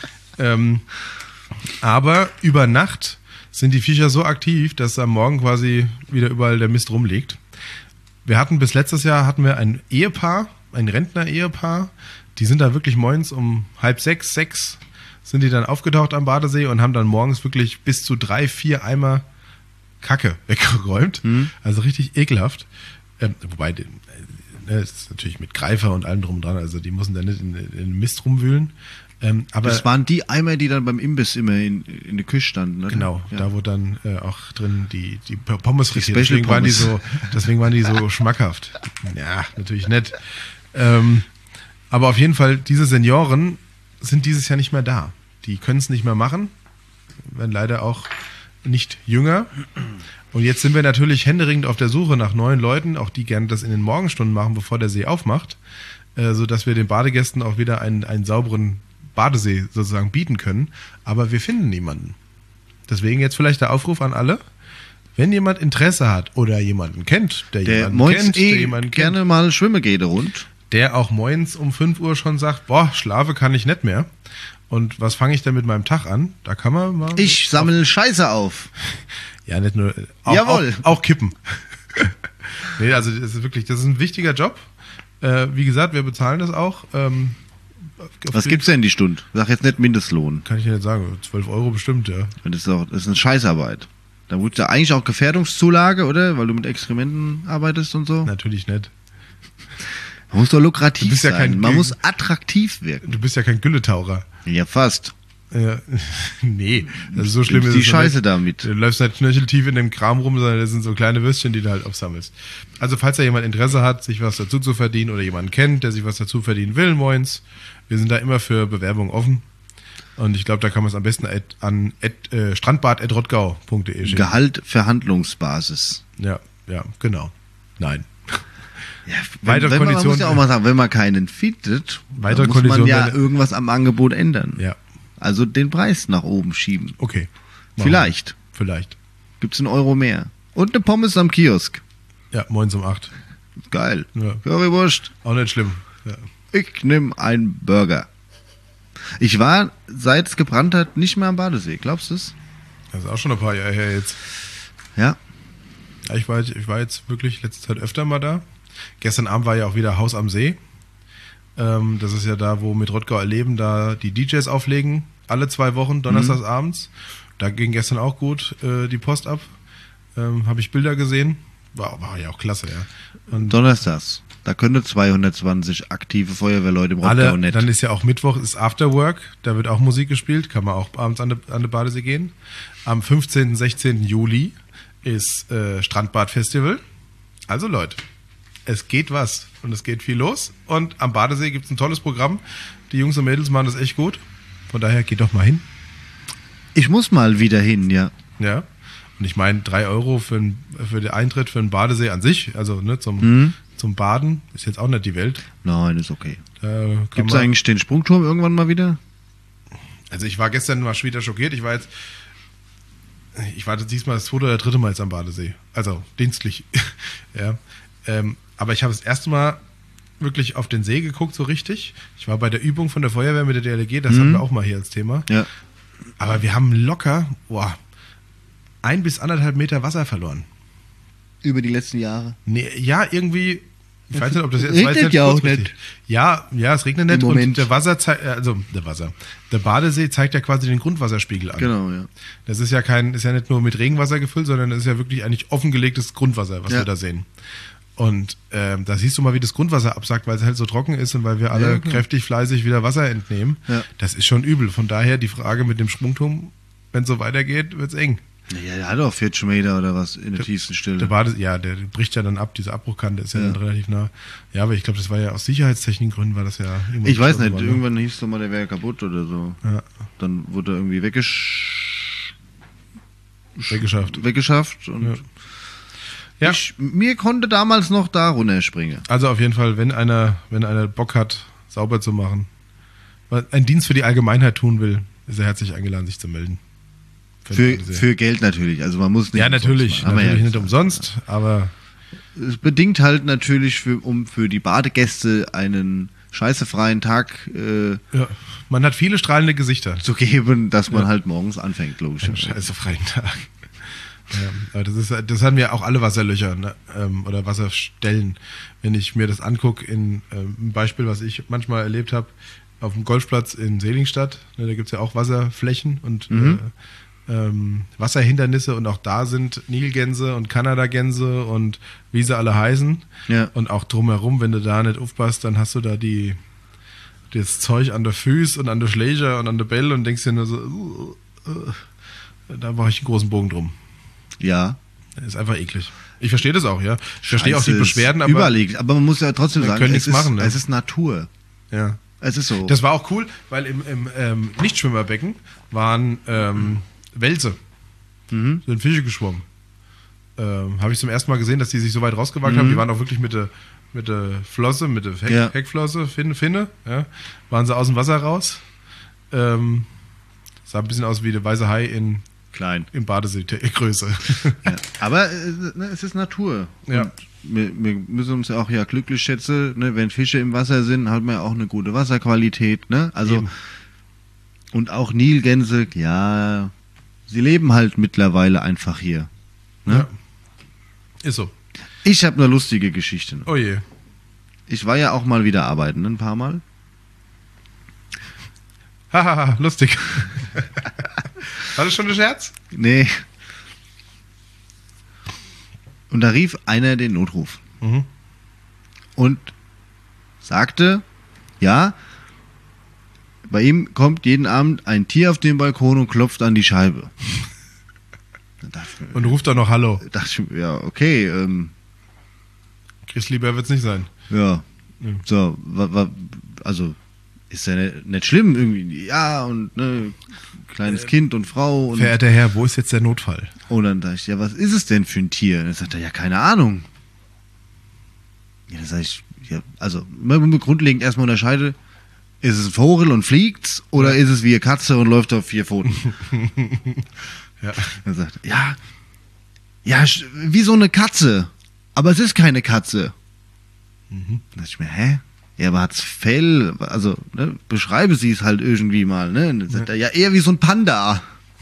Aber über Nacht sind die Viecher so aktiv, dass am Morgen quasi wieder überall der Mist rumliegt. Bis letztes Jahr hatten wir ein Ehepaar, ein Rentner-Ehepaar, die sind da wirklich morgens um 5:30, 6 sind die dann aufgetaucht am Badesee und haben dann morgens wirklich bis zu 3-4 Eimer Kacke weggeräumt. Also richtig ekelhaft. Wobei, es ist natürlich mit Greifer und allem drum dran, also die müssen da nicht in den Mist rumwühlen. Aber das waren die Eimer, die dann beim Imbiss immer in der Küche standen. Oder? Genau, ja. da wo dann auch drin die Pommes frittiert. Special Deswegen waren die so schmackhaft. Ja, natürlich nett. Aber auf jeden Fall, diese Senioren sind dieses Jahr nicht mehr da. die können es nicht mehr machen, werden leider auch nicht jünger. Und jetzt sind wir natürlich händeringend auf der Suche nach neuen Leuten, auch die gerne das in den Morgenstunden machen, bevor der See aufmacht, sodass wir den Badegästen auch wieder einen sauberen Badesee sozusagen bieten können. Aber wir finden niemanden. Deswegen jetzt vielleicht der Aufruf an alle, wenn jemand Interesse hat oder jemanden kennt, der jemanden gerne mal schwimmen geht rund, der auch morgens um 5 Uhr schon sagt, boah, schlafe kann ich nicht mehr. Und was fange ich denn mit meinem Tag an? Da kann man mal... Ich sammle Scheiße auf. Ja, nicht nur... Jawohl. Auch kippen. Nee, also das ist ein wichtiger Job. Wie gesagt, wir bezahlen das auch. Was gibt's denn die Stunde? Sag jetzt nicht Mindestlohn. Kann ich ja nicht sagen. 12 Euro bestimmt, ja. Das ist eine Scheißarbeit. Da wurde ja eigentlich auch Gefährdungszulage, oder? Weil du mit Exkrementen arbeitest und so. Natürlich nicht. Man muss doch lukrativ ja sein. Man muss attraktiv wirken. Du bist ja kein Gülletaucher. Ja, fast. Nee, das ist so schlimm. Ist die Scheiße damit. Du läufst nicht knöcheltief in dem Kram rum, sondern das sind so kleine Würstchen, die du halt aufsammelst. Also falls da jemand Interesse hat, sich was dazu zu verdienen oder jemanden kennt, der sich was dazu verdienen will, moins, wir sind da immer für Bewerbung offen. Und ich glaube, da kann man es am besten an strandbad@rottgau.de schicken. Gehalt Verhandlungsbasis. Ja, genau. Nein. Ja, weitere man Konditionen. muss ja auch mal sagen, wenn man keinen findet, weitere dann muss man ja Konditionen irgendwas am Angebot ändern. Ja. Also den Preis nach oben schieben. Okay. Vielleicht. Gibt's einen Euro mehr. Und eine Pommes am Kiosk. Ja, morgens um 8. Geil. Ja. Currywurst. Auch nicht schlimm. Ja. Ich nehme einen Burger. Ich war, seit es gebrannt hat, nicht mehr am Badesee. Glaubst du es? Das ist auch schon ein paar Jahre her jetzt. Ja. Ich war jetzt wirklich letzte Zeit öfter mal da. Gestern Abend war ja auch wieder Haus am See. Das ist ja da, wo mit Rottgau erleben, da die DJs auflegen. Alle 2 Wochen, donnerstags abends. Da ging gestern auch gut die Post ab. Habe ich Bilder gesehen. War ja auch klasse, ja. Und Donnerstags. Da können 220 aktive Feuerwehrleute im Rottgau nicht. Dann ist ja auch Mittwoch, ist Afterwork. Da wird auch Musik gespielt. Kann man auch abends an den Badesee gehen. Am 15., 16. Juli ist Strandbad-Festival. Also Leute, es geht was und es geht viel los. Und am Badesee gibt es ein tolles Programm. Die Jungs und Mädels machen das echt gut. Von daher geht doch mal hin. Ich muss mal wieder hin, ja. Ja. Und ich meine, 3 Euro für den Eintritt für einen Badesee an sich, also ne, zum Baden, ist jetzt auch nicht die Welt. Nein, ist okay. Gibt es eigentlich den Sprungturm irgendwann mal wieder? Also ich war gestern mal wieder schockiert. Ich war diesmal das 2. oder 3. Mal jetzt am Badesee. Also dienstlich. Ja. Aber ich habe das erste Mal wirklich auf den See geguckt, so richtig. Ich war bei der Übung von der Feuerwehr mit der DLRG, das haben wir auch mal hier als Thema. Ja. Aber wir haben locker 1 bis 1,5 Meter Wasser verloren. Über die letzten Jahre? Nee, ja, irgendwie, ich weiß nicht, ob das jetzt... Regnet ja auch nicht. Ja, es regnet nicht. Im Moment. Und der Badesee zeigt ja quasi den Grundwasserspiegel an. Genau, ja. Das ist ja nicht nur mit Regenwasser gefüllt, sondern das ist ja wirklich eigentlich offengelegtes Grundwasser, was wir da sehen. Und da siehst du mal, wie das Grundwasser absackt, weil es halt so trocken ist und weil wir alle kräftig fleißig wieder Wasser entnehmen. Ja. Das ist schon übel. Von daher die Frage mit dem Sprungturm, wenn es so weitergeht, wird's eng. Ja, der hat auch 40 Meter oder was in der tiefsten Stelle. Der bricht ja dann ab, diese Abbruchkante ist ja dann relativ nah. Ja, aber ich glaube, das war ja aus sicherheitstechnischen war das ja... Ich weiß nicht, irgendwann hieß es doch mal, der wäre kaputt oder so. Ja. Dann wurde er irgendwie weggeschafft und... Ja. Mir konnte damals noch da runterspringen. Also auf jeden Fall, wenn einer Bock hat, sauber zu machen, einen Dienst für die Allgemeinheit tun will, ist er herzlich eingeladen, sich zu melden. Für Geld natürlich. Also man muss nicht. Ja, natürlich nicht umsonst, aber es bedingt halt natürlich, um für die Badegäste einen scheißefreien Tag man hat viele strahlende Gesichter zu geben, dass man halt morgens anfängt, logisch. Einen scheißefreien Tag. Ja, aber das haben ja auch alle Wasserlöcher, ne? Oder Wasserstellen. Wenn ich mir das angucke, ein Beispiel, was ich manchmal erlebt habe, auf dem Golfplatz in Seligenstadt, ne, da gibt es ja auch Wasserflächen und Wasserhindernisse und auch da sind Nilgänse und Kanadagänse und wie sie alle heißen. Ja. Und auch drumherum, wenn du da nicht aufpasst, dann hast du da das Zeug an der Füße und an der Schläger und an der Bälle und denkst dir nur so, da mache ich einen großen Bogen drum. Ja. Das ist einfach eklig. Ich verstehe das auch, ja. Ich verstehe auch die Beschwerden, aber... Überlegt, aber man muss ja trotzdem sagen, es ist Natur. Ja. Es ist so. Das war auch cool, weil im Nichtschwimmerbecken waren Welse. Sind Fische geschwommen. Habe ich zum ersten Mal gesehen, dass die sich so weit rausgewagt haben. Die waren auch wirklich mit der Flosse, mit der Heckflosse, Finne, ja, waren sie aus dem Wasser raus. Sah ein bisschen aus wie der weiße Hai in Badesee-Größe. Ja, aber es ist Natur. Ja. Wir müssen uns ja auch glücklich schätzen, ne? Wenn Fische im Wasser sind, hat man ja auch eine gute Wasserqualität. Ne? Also Eben. und auch Nilgänse, ja, sie leben halt mittlerweile einfach hier. Ne? Ja. Ist so. Ich habe eine lustige Geschichte noch. Oh je. Ich war ja auch mal wieder arbeiten, ein paar Mal. Hahaha, lustig. War das schon ein Scherz? Nee. Und da rief einer den Notruf. Und sagte, ja, bei ihm kommt jeden Abend ein Tier auf den Balkon und klopft an die Scheibe. Und ruft dann noch Hallo. Dachte ich, ja, okay, Chris Lieber wird's nicht sein. ja. So, also ist ja nicht schlimm irgendwie. Ja, und ne, kleines Kind und Frau. Und Verehrter Herr, wo ist jetzt der Notfall? Und dann dachte ich, ja, was ist es denn für ein Tier? Und dann sagt er, ja, keine Ahnung. Ja, dann sage ich, ja, also, grundlegend erstmal unterscheide, ist es ein Vogel und fliegt oder ist es wie eine Katze und läuft auf 4 Pfoten? Ja. Dann sagt er, ja, wie so eine Katze, aber es ist keine Katze. Dann dachte ich mir, hä? Ja, aber hat's Fell, also, ne, beschreibe sie es halt irgendwie mal, ne? Und dann sagt er, ja, eher wie so ein Panda.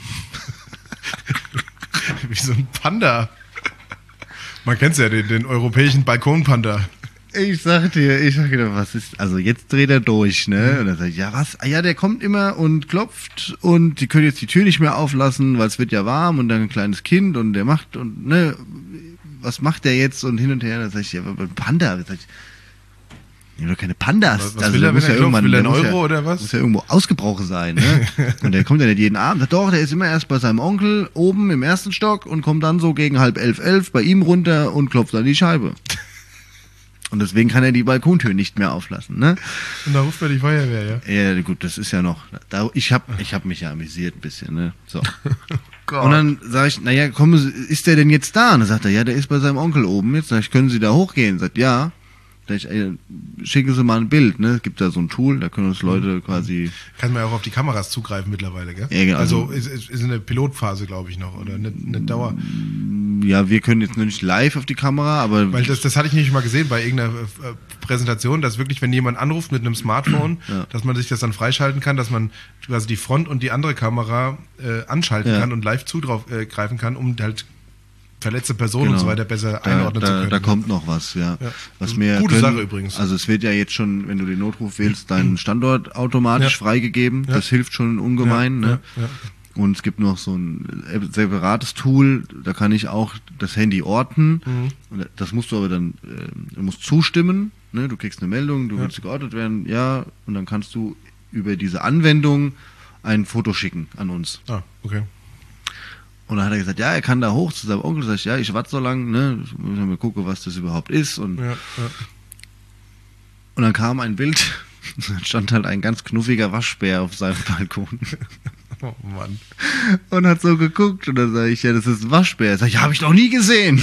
Wie so ein Panda. Man kennt's ja, den europäischen Balkonpanda. Ich sag dir, was ist, also jetzt dreht er durch, ne? Und dann sag ich, ja, was? Ah ja, der kommt immer und klopft und die können jetzt die Tür nicht mehr auflassen, weil es wird ja warm und dann ein kleines Kind und der macht und, ne, was macht der jetzt und hin und her? Dann sag ich, ja, aber Panda, sag ich, ja, doch keine Pandas. Was will er, muss wenn er irgendwann, will er einen der muss Euro oder was? Muss ja irgendwo ausgebrochen sein, ne? Und der kommt ja nicht jeden Abend. Doch, der ist immer erst bei seinem Onkel oben im 1. Stock und kommt dann so gegen 10:30 bei ihm runter und klopft an die Scheibe. Und deswegen kann er die Balkontür nicht mehr auflassen, ne? Und da ruft er die Feuerwehr, ja? Ja, gut, das ist ja noch. Ich hab mich ja amüsiert ein bisschen, ne? So. Gott. Und dann sage ich, naja, komm, ist der denn jetzt da? Und dann sagt er, ja, der ist bei seinem Onkel oben. Jetzt sag ich, können Sie da hochgehen? Sagt, ja. Sag ich, schicken Sie mal ein Bild, ne? Es gibt da so ein Tool, da können uns Leute quasi. Kann man ja auch auf die Kameras zugreifen mittlerweile, gell? Ja, genau. Also ist in der Pilotphase, glaube ich, noch, oder eine Dauer. Ja, wir können jetzt noch nicht live auf die Kamera, aber. Weil das hatte ich nicht mal gesehen bei irgendeiner Präsentation, dass wirklich, wenn jemand anruft mit einem Smartphone, dass man sich das dann freischalten kann, dass man quasi die Front und die andere Kamera anschalten kann und live zugreifen kann, um halt verletzte Personen und so weiter besser einordnen zu können. Da kommt noch was, ja. Was mehr gute Sache übrigens. Also es wird ja jetzt schon, wenn du den Notruf wählst, dein Standort automatisch freigegeben. Ja. Das hilft schon ungemein. Ne? Ja. Und es gibt noch so ein separates Tool, da kann ich auch das Handy orten. Und das musst du aber dann, du musst zustimmen. Ne? Du kriegst eine Meldung, du willst geortet werden, ja. Und dann kannst du über diese Anwendung ein Foto schicken an uns. Ah, okay. Und dann hat er gesagt, ja, er kann da hoch zu seinem Onkel. Sag ich, ja, ich warte so lange, ne, müssen wir gucken, was das überhaupt ist. Und dann kam ein Bild, da stand halt ein ganz knuffiger Waschbär auf seinem Balkon. Oh Mann. Und hat so geguckt und dann sage ich, ja, das ist ein Waschbär. Sag ich, ja, habe ich noch nie gesehen.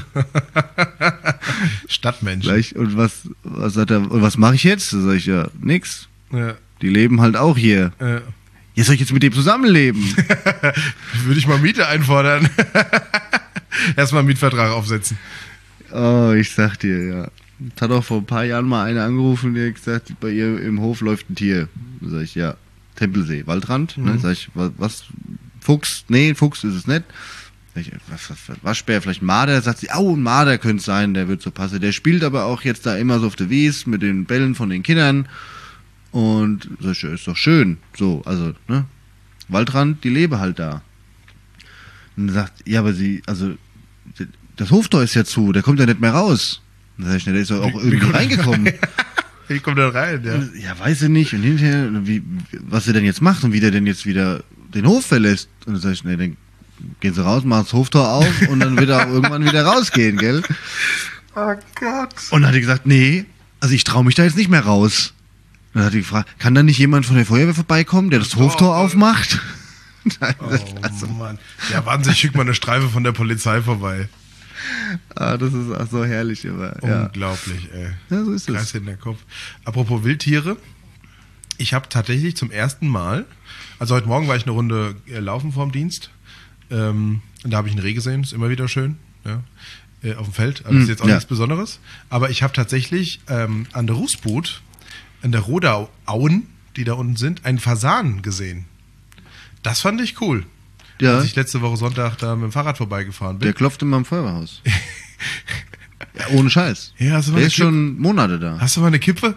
Stadtmensch. Und was sagt er, und was mache ich jetzt? Da sag ich, ja, nix. Ja. Die leben halt auch hier. Ja, soll ich jetzt mit dem zusammenleben? Würde ich mal Miete einfordern. Erstmal einen Mietvertrag aufsetzen. Oh, ich sag dir, ja. Es hat auch vor ein paar Jahren mal einer angerufen, der hat gesagt, bei ihr im Hof läuft ein Tier. Da sag ich, ja, Tempelsee, Waldrand. Ne? Sag ich, was? Fuchs? Nee, Fuchs ist es nicht. Sag ich, was, Waschbär, vielleicht ein Marder? Sagt sie, ein Marder könnte es sein, der wird so passen. Der spielt aber auch jetzt da immer so auf der Wies mit den Bällen von den Kindern. Und sag ich, ist doch schön. So, also, ne? Waldrand, die lebe halt da. Und dann sagt, ja, aber das Hoftor ist ja zu, der kommt ja nicht mehr raus. Dann sag ich, der ist doch auch irgendwie reingekommen. Wie kommt er rein, ja? Ja, weiß ich nicht. Und hinterher, was er denn jetzt macht und wie der denn jetzt wieder den Hof verlässt. Und dann sag ich, dann gehen sie raus, machen das Hoftor auf und dann wird er auch irgendwann wieder rausgehen, gell? Oh Gott. Und dann hat er gesagt, nee, also ich traue mich da jetzt nicht mehr raus. Dann hat die gefragt, kann da nicht jemand von der Feuerwehr vorbeikommen, der das Hoftor aufmacht? Oh Mann. Ja, wahnsinnig, schickt mal eine Streife von der Polizei vorbei. Das ist auch so herrlich immer. Ja. Unglaublich, ey. Ja, so ist es. Kreis in der Kopf. Apropos Wildtiere. Ich habe tatsächlich zum ersten Mal, also heute Morgen war ich eine Runde laufen vorm Dienst. Und da habe ich einen Reh gesehen, ist immer wieder schön. Ja. Auf dem Feld, also ist jetzt auch nichts Besonderes. Aber ich habe tatsächlich an der Rußbuth, an der Rodauauen, die da unten sind, einen Fasan gesehen. Das fand ich cool. Ja. Als ich letzte Woche Sonntag da mit dem Fahrrad vorbeigefahren bin. Der klopft immer im Feuerwehrhaus. Ja, ohne Scheiß. Ja, hast du mal der eine ist schon Monate da. Hast du mal eine Kippe?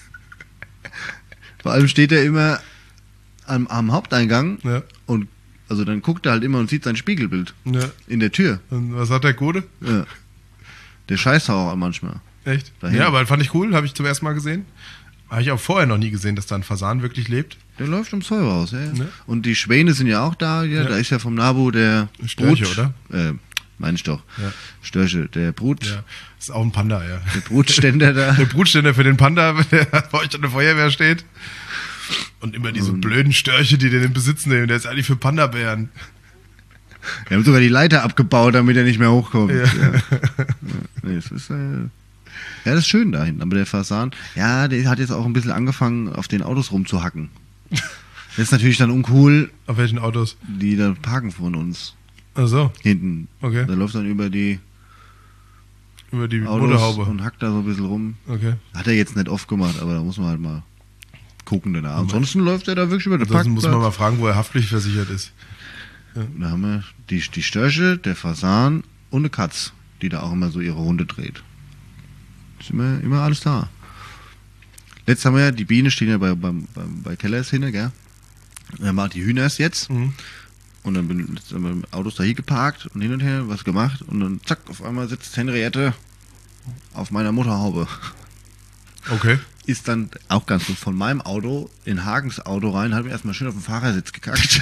Vor allem steht er immer am Haupteingang und also dann guckt er halt immer und sieht sein Spiegelbild in der Tür. Und was hat der Gute? Ja. Der scheißt auch manchmal. Echt? Dahin. Ja, aber fand ich cool, habe ich zum ersten Mal gesehen. Habe ich auch vorher noch nie gesehen, dass da ein Fasan wirklich lebt. Der läuft ums Feuerhaus, ja. Und die Schwäne sind ja auch da. Ja. Da ist ja vom NABU der Störche, oder? Meine ich doch. Ja. Störche, der Brut. Ja, ist auch ein Panda, ja. Der Brutständer da. Der Brutständer für den Panda, der bei euch an der Feuerwehr steht. Und immer diese blöden Störche, die den in Besitz nehmen. Der ist eigentlich für Panda-Bären. Wir haben sogar die Leiter abgebaut, damit er nicht mehr hochkommt. Ja. Nee, das ist das ist schön da hinten. Aber der Fasan, ja, der hat jetzt auch ein bisschen angefangen, auf den Autos rumzuhacken. Das ist natürlich dann uncool. Auf welchen Autos? Die da parken von uns. Ach so. Hinten. Okay. Der läuft dann über die Autos Motorhaube und hackt da so ein bisschen rum. Okay. Hat er jetzt nicht oft gemacht, aber da muss man halt mal gucken danach. Ansonsten läuft er da wirklich über den Parkplatz. Ansonsten muss man mal fragen, wo er haftpflichtversichert ist. Ja. Da haben wir die Störche, der Fasan und eine Katz, die da auch immer so ihre Runde dreht. Ist immer alles da. Letztes haben wir ja, die Bienen stehen ja bei Kellers hin, gell? Dann waren die Hühners jetzt. Mhm. Und dann bin ich mit Autos da hier geparkt und hin und her, was gemacht. Und dann zack, auf einmal sitzt Henriette auf meiner Motorhaube. Okay. Ist dann auch ganz gut von meinem Auto in Hagens Auto rein, hat mir erstmal schön auf den Fahrersitz gekackt.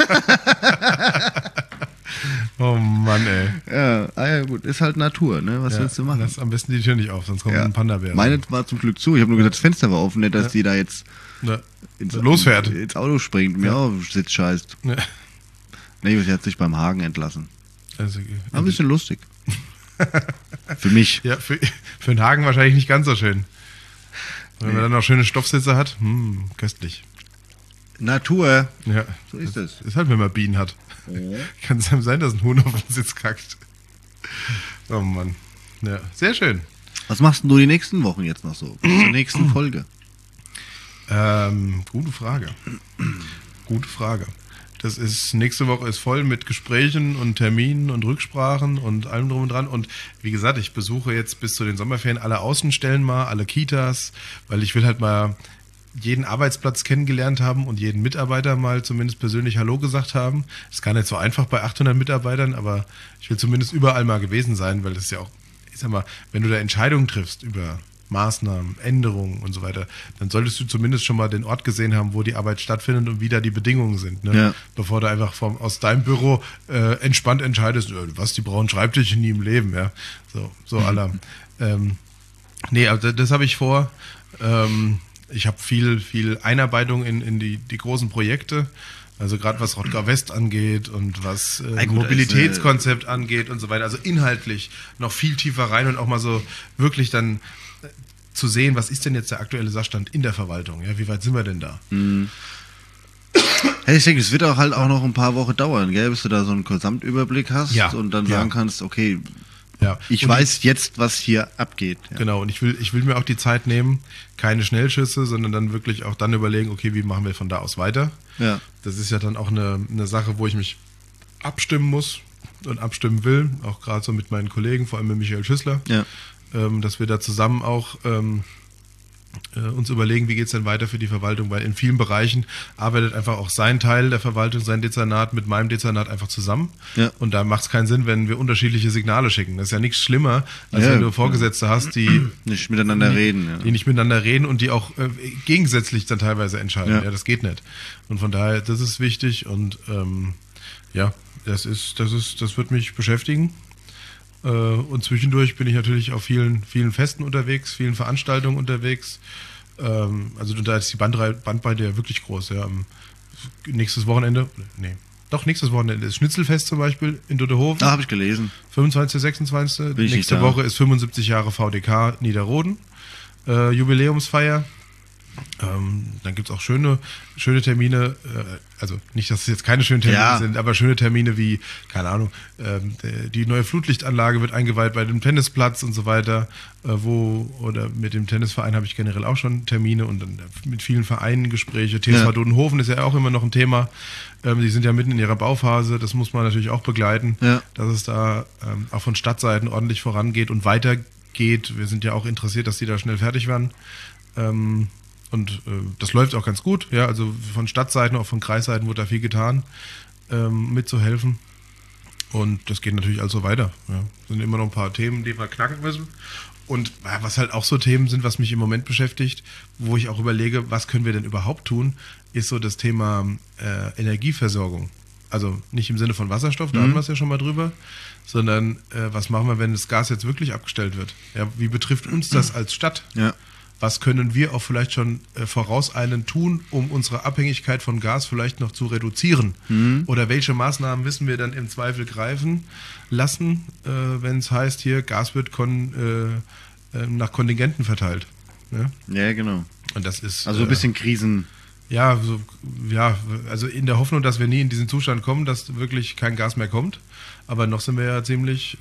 Oh Mann, ey. Ja, gut, ist halt Natur, ne? Was willst du machen? Lass am besten die Tür nicht auf, sonst kommt ein Panda-Bär. Meine war zum Glück zu. Ich habe nur gesagt, das Fenster war offen, nicht, dass die da jetzt losfährt. Ins Auto springt und mir auf den Sitz scheißt. Ja. Nee, sie hat sich beim Hagen entlassen. Also, war ein bisschen lustig. Für mich. Ja, für den Hagen wahrscheinlich nicht ganz so schön. Wenn man dann noch schöne Stoffsitze hat, köstlich. Natur. Ja. So ist es. Ist halt, wenn man Bienen hat. Kann es einem sein, dass ein Huhn auf den Sitz kackt. Oh Mann. Ja, sehr schön. Was machst denn du die nächsten Wochen jetzt noch so? Bis zur nächsten Folge. Gute Frage. Gute Frage. Nächste Woche ist voll mit Gesprächen und Terminen und Rücksprachen und allem drum und dran. Und wie gesagt, ich besuche jetzt bis zu den Sommerferien alle Außenstellen mal, alle Kitas, weil ich will halt mal jeden Arbeitsplatz kennengelernt haben und jeden Mitarbeiter mal zumindest persönlich Hallo gesagt haben. Ist gar nicht so einfach bei 800 Mitarbeitern, aber ich will zumindest überall mal gewesen sein, weil das ist ja auch, ich sag mal, wenn du da Entscheidungen triffst über Maßnahmen, Änderungen und so weiter, dann solltest du zumindest schon mal den Ort gesehen haben, wo die Arbeit stattfindet und wie da die Bedingungen sind. Ne? Ja. Bevor du einfach aus deinem Büro entspannt entscheidest, was, die brauchen Schreibtische nie im Leben. Ja? So aller. Nee, also das habe ich vor. Ich habe viel Einarbeitung in die großen Projekte. Also gerade was Rottgau West angeht und was Mobilitätskonzept angeht und so weiter. Also inhaltlich noch viel tiefer rein und auch mal so wirklich dann zu sehen, was ist denn jetzt der aktuelle Sachstand in der Verwaltung? Ja, wie weit sind wir denn da? Hey, ich denke, es wird auch halt auch noch ein paar Wochen dauern, gell, bis du da so einen Gesamtüberblick hast und dann sagen kannst, okay, ich weiß jetzt, was hier abgeht. Ja. Genau, und ich will mir auch die Zeit nehmen, keine Schnellschüsse, sondern dann wirklich auch dann überlegen, okay, wie machen wir von da aus weiter? Ja. Das ist ja dann auch eine Sache, wo ich mich abstimmen muss und abstimmen will, auch gerade so mit meinen Kollegen, vor allem mit Michael Schüssler, dass wir da zusammen auch uns überlegen, wie geht es denn weiter für die Verwaltung, weil in vielen Bereichen arbeitet einfach auch sein Teil der Verwaltung, sein Dezernat mit meinem Dezernat einfach zusammen. Ja. Und da macht es keinen Sinn, wenn wir unterschiedliche Signale schicken. Das ist ja nichts schlimmer, als wenn du Vorgesetzte hast, die nicht miteinander reden. Ja. Die nicht miteinander reden und die auch gegensätzlich dann teilweise entscheiden. Ja, das geht nicht. Und von daher, das ist wichtig und das wird mich beschäftigen. Und zwischendurch bin ich natürlich auf vielen Festen unterwegs, vielen Veranstaltungen unterwegs. Also da ist die Bandbreite ja wirklich groß. Ja. Nächstes Wochenende ist Schnitzelfest zum Beispiel in Duttehofen. Da habe ich gelesen. 25., 26. Bin ich nicht Nächste da. Woche ist 75 Jahre VDK Niederroden. Jubiläumsfeier. Dann gibt es auch schöne Termine, also nicht, dass es jetzt keine schönen Termine sind, aber schöne Termine wie, keine Ahnung, die neue Flutlichtanlage wird eingeweiht bei dem Tennisplatz und so weiter, oder mit dem Tennisverein habe ich generell auch schon Termine und dann mit vielen Vereinen Gespräche. TSV Duttenhofen ist ja auch immer noch ein Thema. Die sind ja mitten in ihrer Bauphase, das muss man natürlich auch begleiten, dass es da auch von Stadtseiten ordentlich vorangeht und weitergeht. Wir sind ja auch interessiert, dass die da schnell fertig werden. Und das läuft auch ganz gut. Ja, also von Stadtseiten, auch von Kreisseiten wurde da viel getan, mitzuhelfen. Und das geht natürlich also weiter. Ja. Sind immer noch ein paar Themen, die wir knacken müssen. Und was halt auch so Themen sind, was mich im Moment beschäftigt, wo ich auch überlege, was können wir denn überhaupt tun, ist so das Thema Energieversorgung. Also nicht im Sinne von Wasserstoff, da hatten wir es ja schon mal drüber, sondern was machen wir, wenn das Gas jetzt wirklich abgestellt wird? Ja, wie betrifft uns das als Stadt? Ja. Was können wir auch vielleicht schon vorauseilend tun, um unsere Abhängigkeit von Gas vielleicht noch zu reduzieren? Oder welche Maßnahmen müssen wir dann im Zweifel greifen lassen, wenn es heißt, hier Gas wird nach Kontingenten verteilt? Ja, genau. Und das ist also ein bisschen Krisen. Also in der Hoffnung, dass wir nie in diesen Zustand kommen, dass wirklich kein Gas mehr kommt. Aber noch sind wir ja ziemlich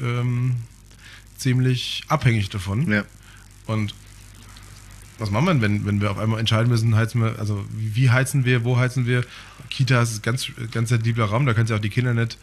abhängig davon. Ja. Und was machen wir, wenn wir auf einmal entscheiden müssen, wie heizen wir, wo heizen wir? Kita ist ein ganz sensibler Raum, da kannst du auch die Kinder nicht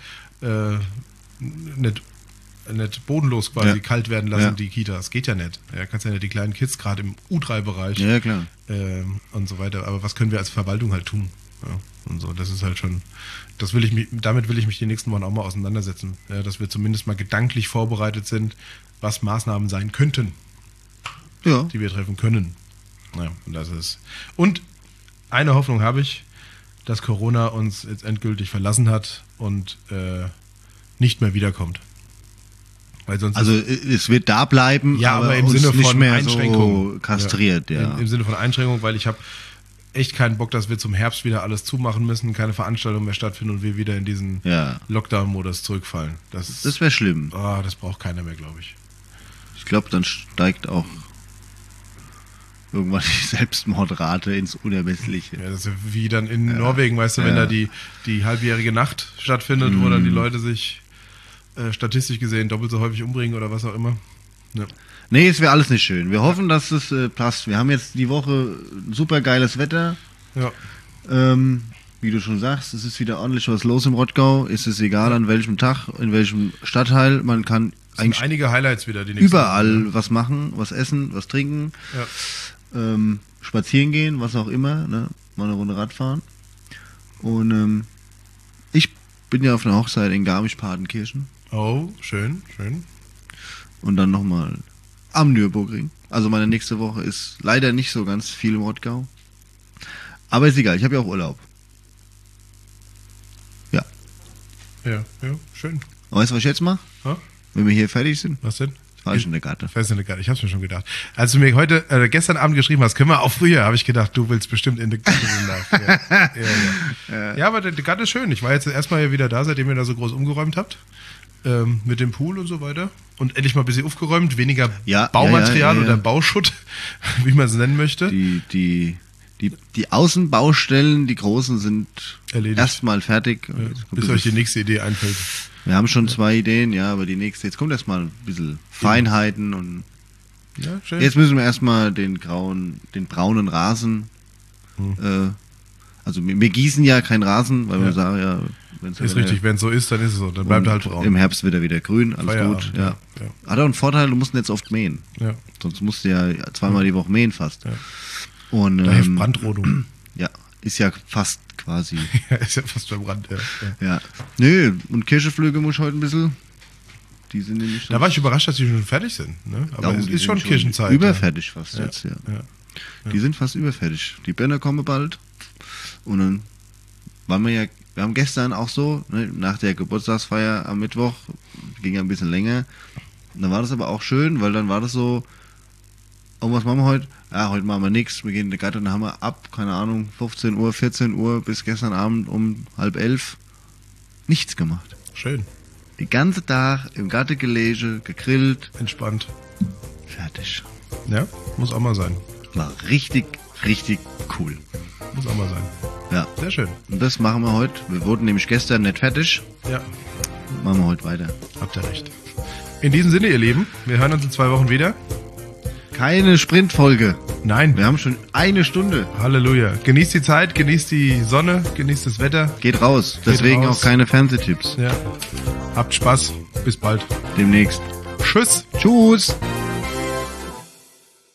bodenlos quasi kalt werden lassen, die Kita. Das geht ja nicht. Ja, kannst ja nicht die kleinen Kids gerade im U3-Bereich und so weiter. Aber was können wir als Verwaltung halt tun? Ja, und so, das ist halt schon, damit will ich mich die nächsten Wochen auch mal auseinandersetzen. Ja, dass wir zumindest mal gedanklich vorbereitet sind, was Maßnahmen sein könnten, die wir treffen können. Ja, und eine Hoffnung habe ich, dass Corona uns jetzt endgültig verlassen hat und nicht mehr wiederkommt. Weil sonst es wird da bleiben, aber im uns Sinne von nicht mehr Einschränkungen. So kastriert. Im Sinne von Einschränkung, weil ich habe echt keinen Bock, dass wir zum Herbst wieder alles zumachen müssen, keine Veranstaltungen mehr stattfinden und wir wieder in diesen Lockdown-Modus zurückfallen. Das wäre schlimm. Das braucht keiner mehr, glaube ich. Ich glaube, dann steigt auch irgendwann die Selbstmordrate ins Unermessliche. Ja, das ist wie dann in Norwegen, weißt du, wenn da die halbjährige Nacht stattfindet, wo dann die Leute sich statistisch gesehen doppelt so häufig umbringen oder was auch immer. Ja. Nee, es wäre alles nicht schön. Wir hoffen, dass es passt. Wir haben jetzt die Woche super geiles Wetter. Ja. Wie du schon sagst, es ist wieder ordentlich was los im Rottgau. Es ist egal, an welchem Tag, in welchem Stadtteil. Man kann eigentlich einige Highlights wieder die nächsten überall Wochen, was machen, was essen, was trinken. Ja. Spazieren gehen, was auch immer, ne? Mal eine Runde Radfahren. Und ich bin ja auf einer Hochzeit in Garmisch-Partenkirchen. Oh, schön, schön. Und dann nochmal am Nürburgring. Also meine nächste Woche ist leider nicht so ganz viel im Rottgau. Aber ist egal, ich habe ja auch Urlaub. Ja. Ja, schön. Weißt du, was ich jetzt mache? Wenn wir hier fertig sind? Was denn? Fahr ich in der Garten. Ich hab's mir schon gedacht. Als du mir gestern Abend geschrieben hast, können wir auch früher, habe ich gedacht, du willst bestimmt in der Garten. Ja, aber der Garten ist schön. Ich war jetzt erstmal wieder da, seitdem ihr da so groß umgeräumt habt. Mit dem Pool und so weiter. Und endlich mal ein bisschen aufgeräumt, weniger Baumaterial oder Bauschutt, wie man es nennen möchte. Die Außenbaustellen, die großen, sind erledigt. Erstmal fertig. Bis euch die nächste Idee einfällt. Wir haben schon 2 Ideen, aber die nächste, jetzt kommt erstmal ein bisschen Feinheiten und schön. Jetzt müssen wir erstmal den braunen Rasen, also wir gießen ja keinen Rasen, weil wir sagen wenn's ist richtig, wenn es so ist, dann ist es so, dann bleibt er halt braun. Im Herbst wird er wieder grün, alles Feierabend, gut. Ja. Hat auch einen Vorteil, du musst ihn jetzt oft mähen. Ja. Sonst musst du ja 2-mal die Woche mähen fast. Ja. Und, da hilft Brandrodung. Ja, ist ja fast quasi. Ist ja fast verbrannt, ja. Nö, und Kirscheflüge muss ich heute ein bisschen. Die sind nämlich schon. Da war ich überrascht, dass die schon fertig sind. Ne? Aber es ist schon Kirchenzeit. Überfertig fast jetzt, ja. Die sind fast überfertig. Die Bänder kommen bald. Und dann waren wir haben gestern auch so, ne, nach der Geburtstagsfeier am Mittwoch, ging ja ein bisschen länger. Und dann war das aber auch schön, weil dann war das so, Und was machen wir heute? Ja, heute machen wir nichts. Wir gehen in die Gatte und haben wir ab, keine Ahnung, 15 Uhr, 14 Uhr bis gestern Abend um 10:30 nichts gemacht. Schön. Den ganzen Tag im Gatte gelegen, gegrillt, Entspannt. fertig. Ja, muss auch mal sein. War richtig, richtig cool. Muss auch mal sein. Ja. Sehr schön. Und das machen wir heute. Wir wurden nämlich gestern nicht fertig. Ja, Machen wir heute weiter. habt ihr recht. In diesem Sinne, ihr Lieben, wir hören uns in 2 Wochen wieder. Keine Sprintfolge. Nein, Wir haben schon 1 Stunde. Halleluja. Genießt die Zeit, genießt die Sonne, genießt das Wetter. Geht raus. Deswegen raus. auch keine Fernsehtipps. Ja. Habt Spaß. Bis bald. Demnächst. Tschüss. Tschüss.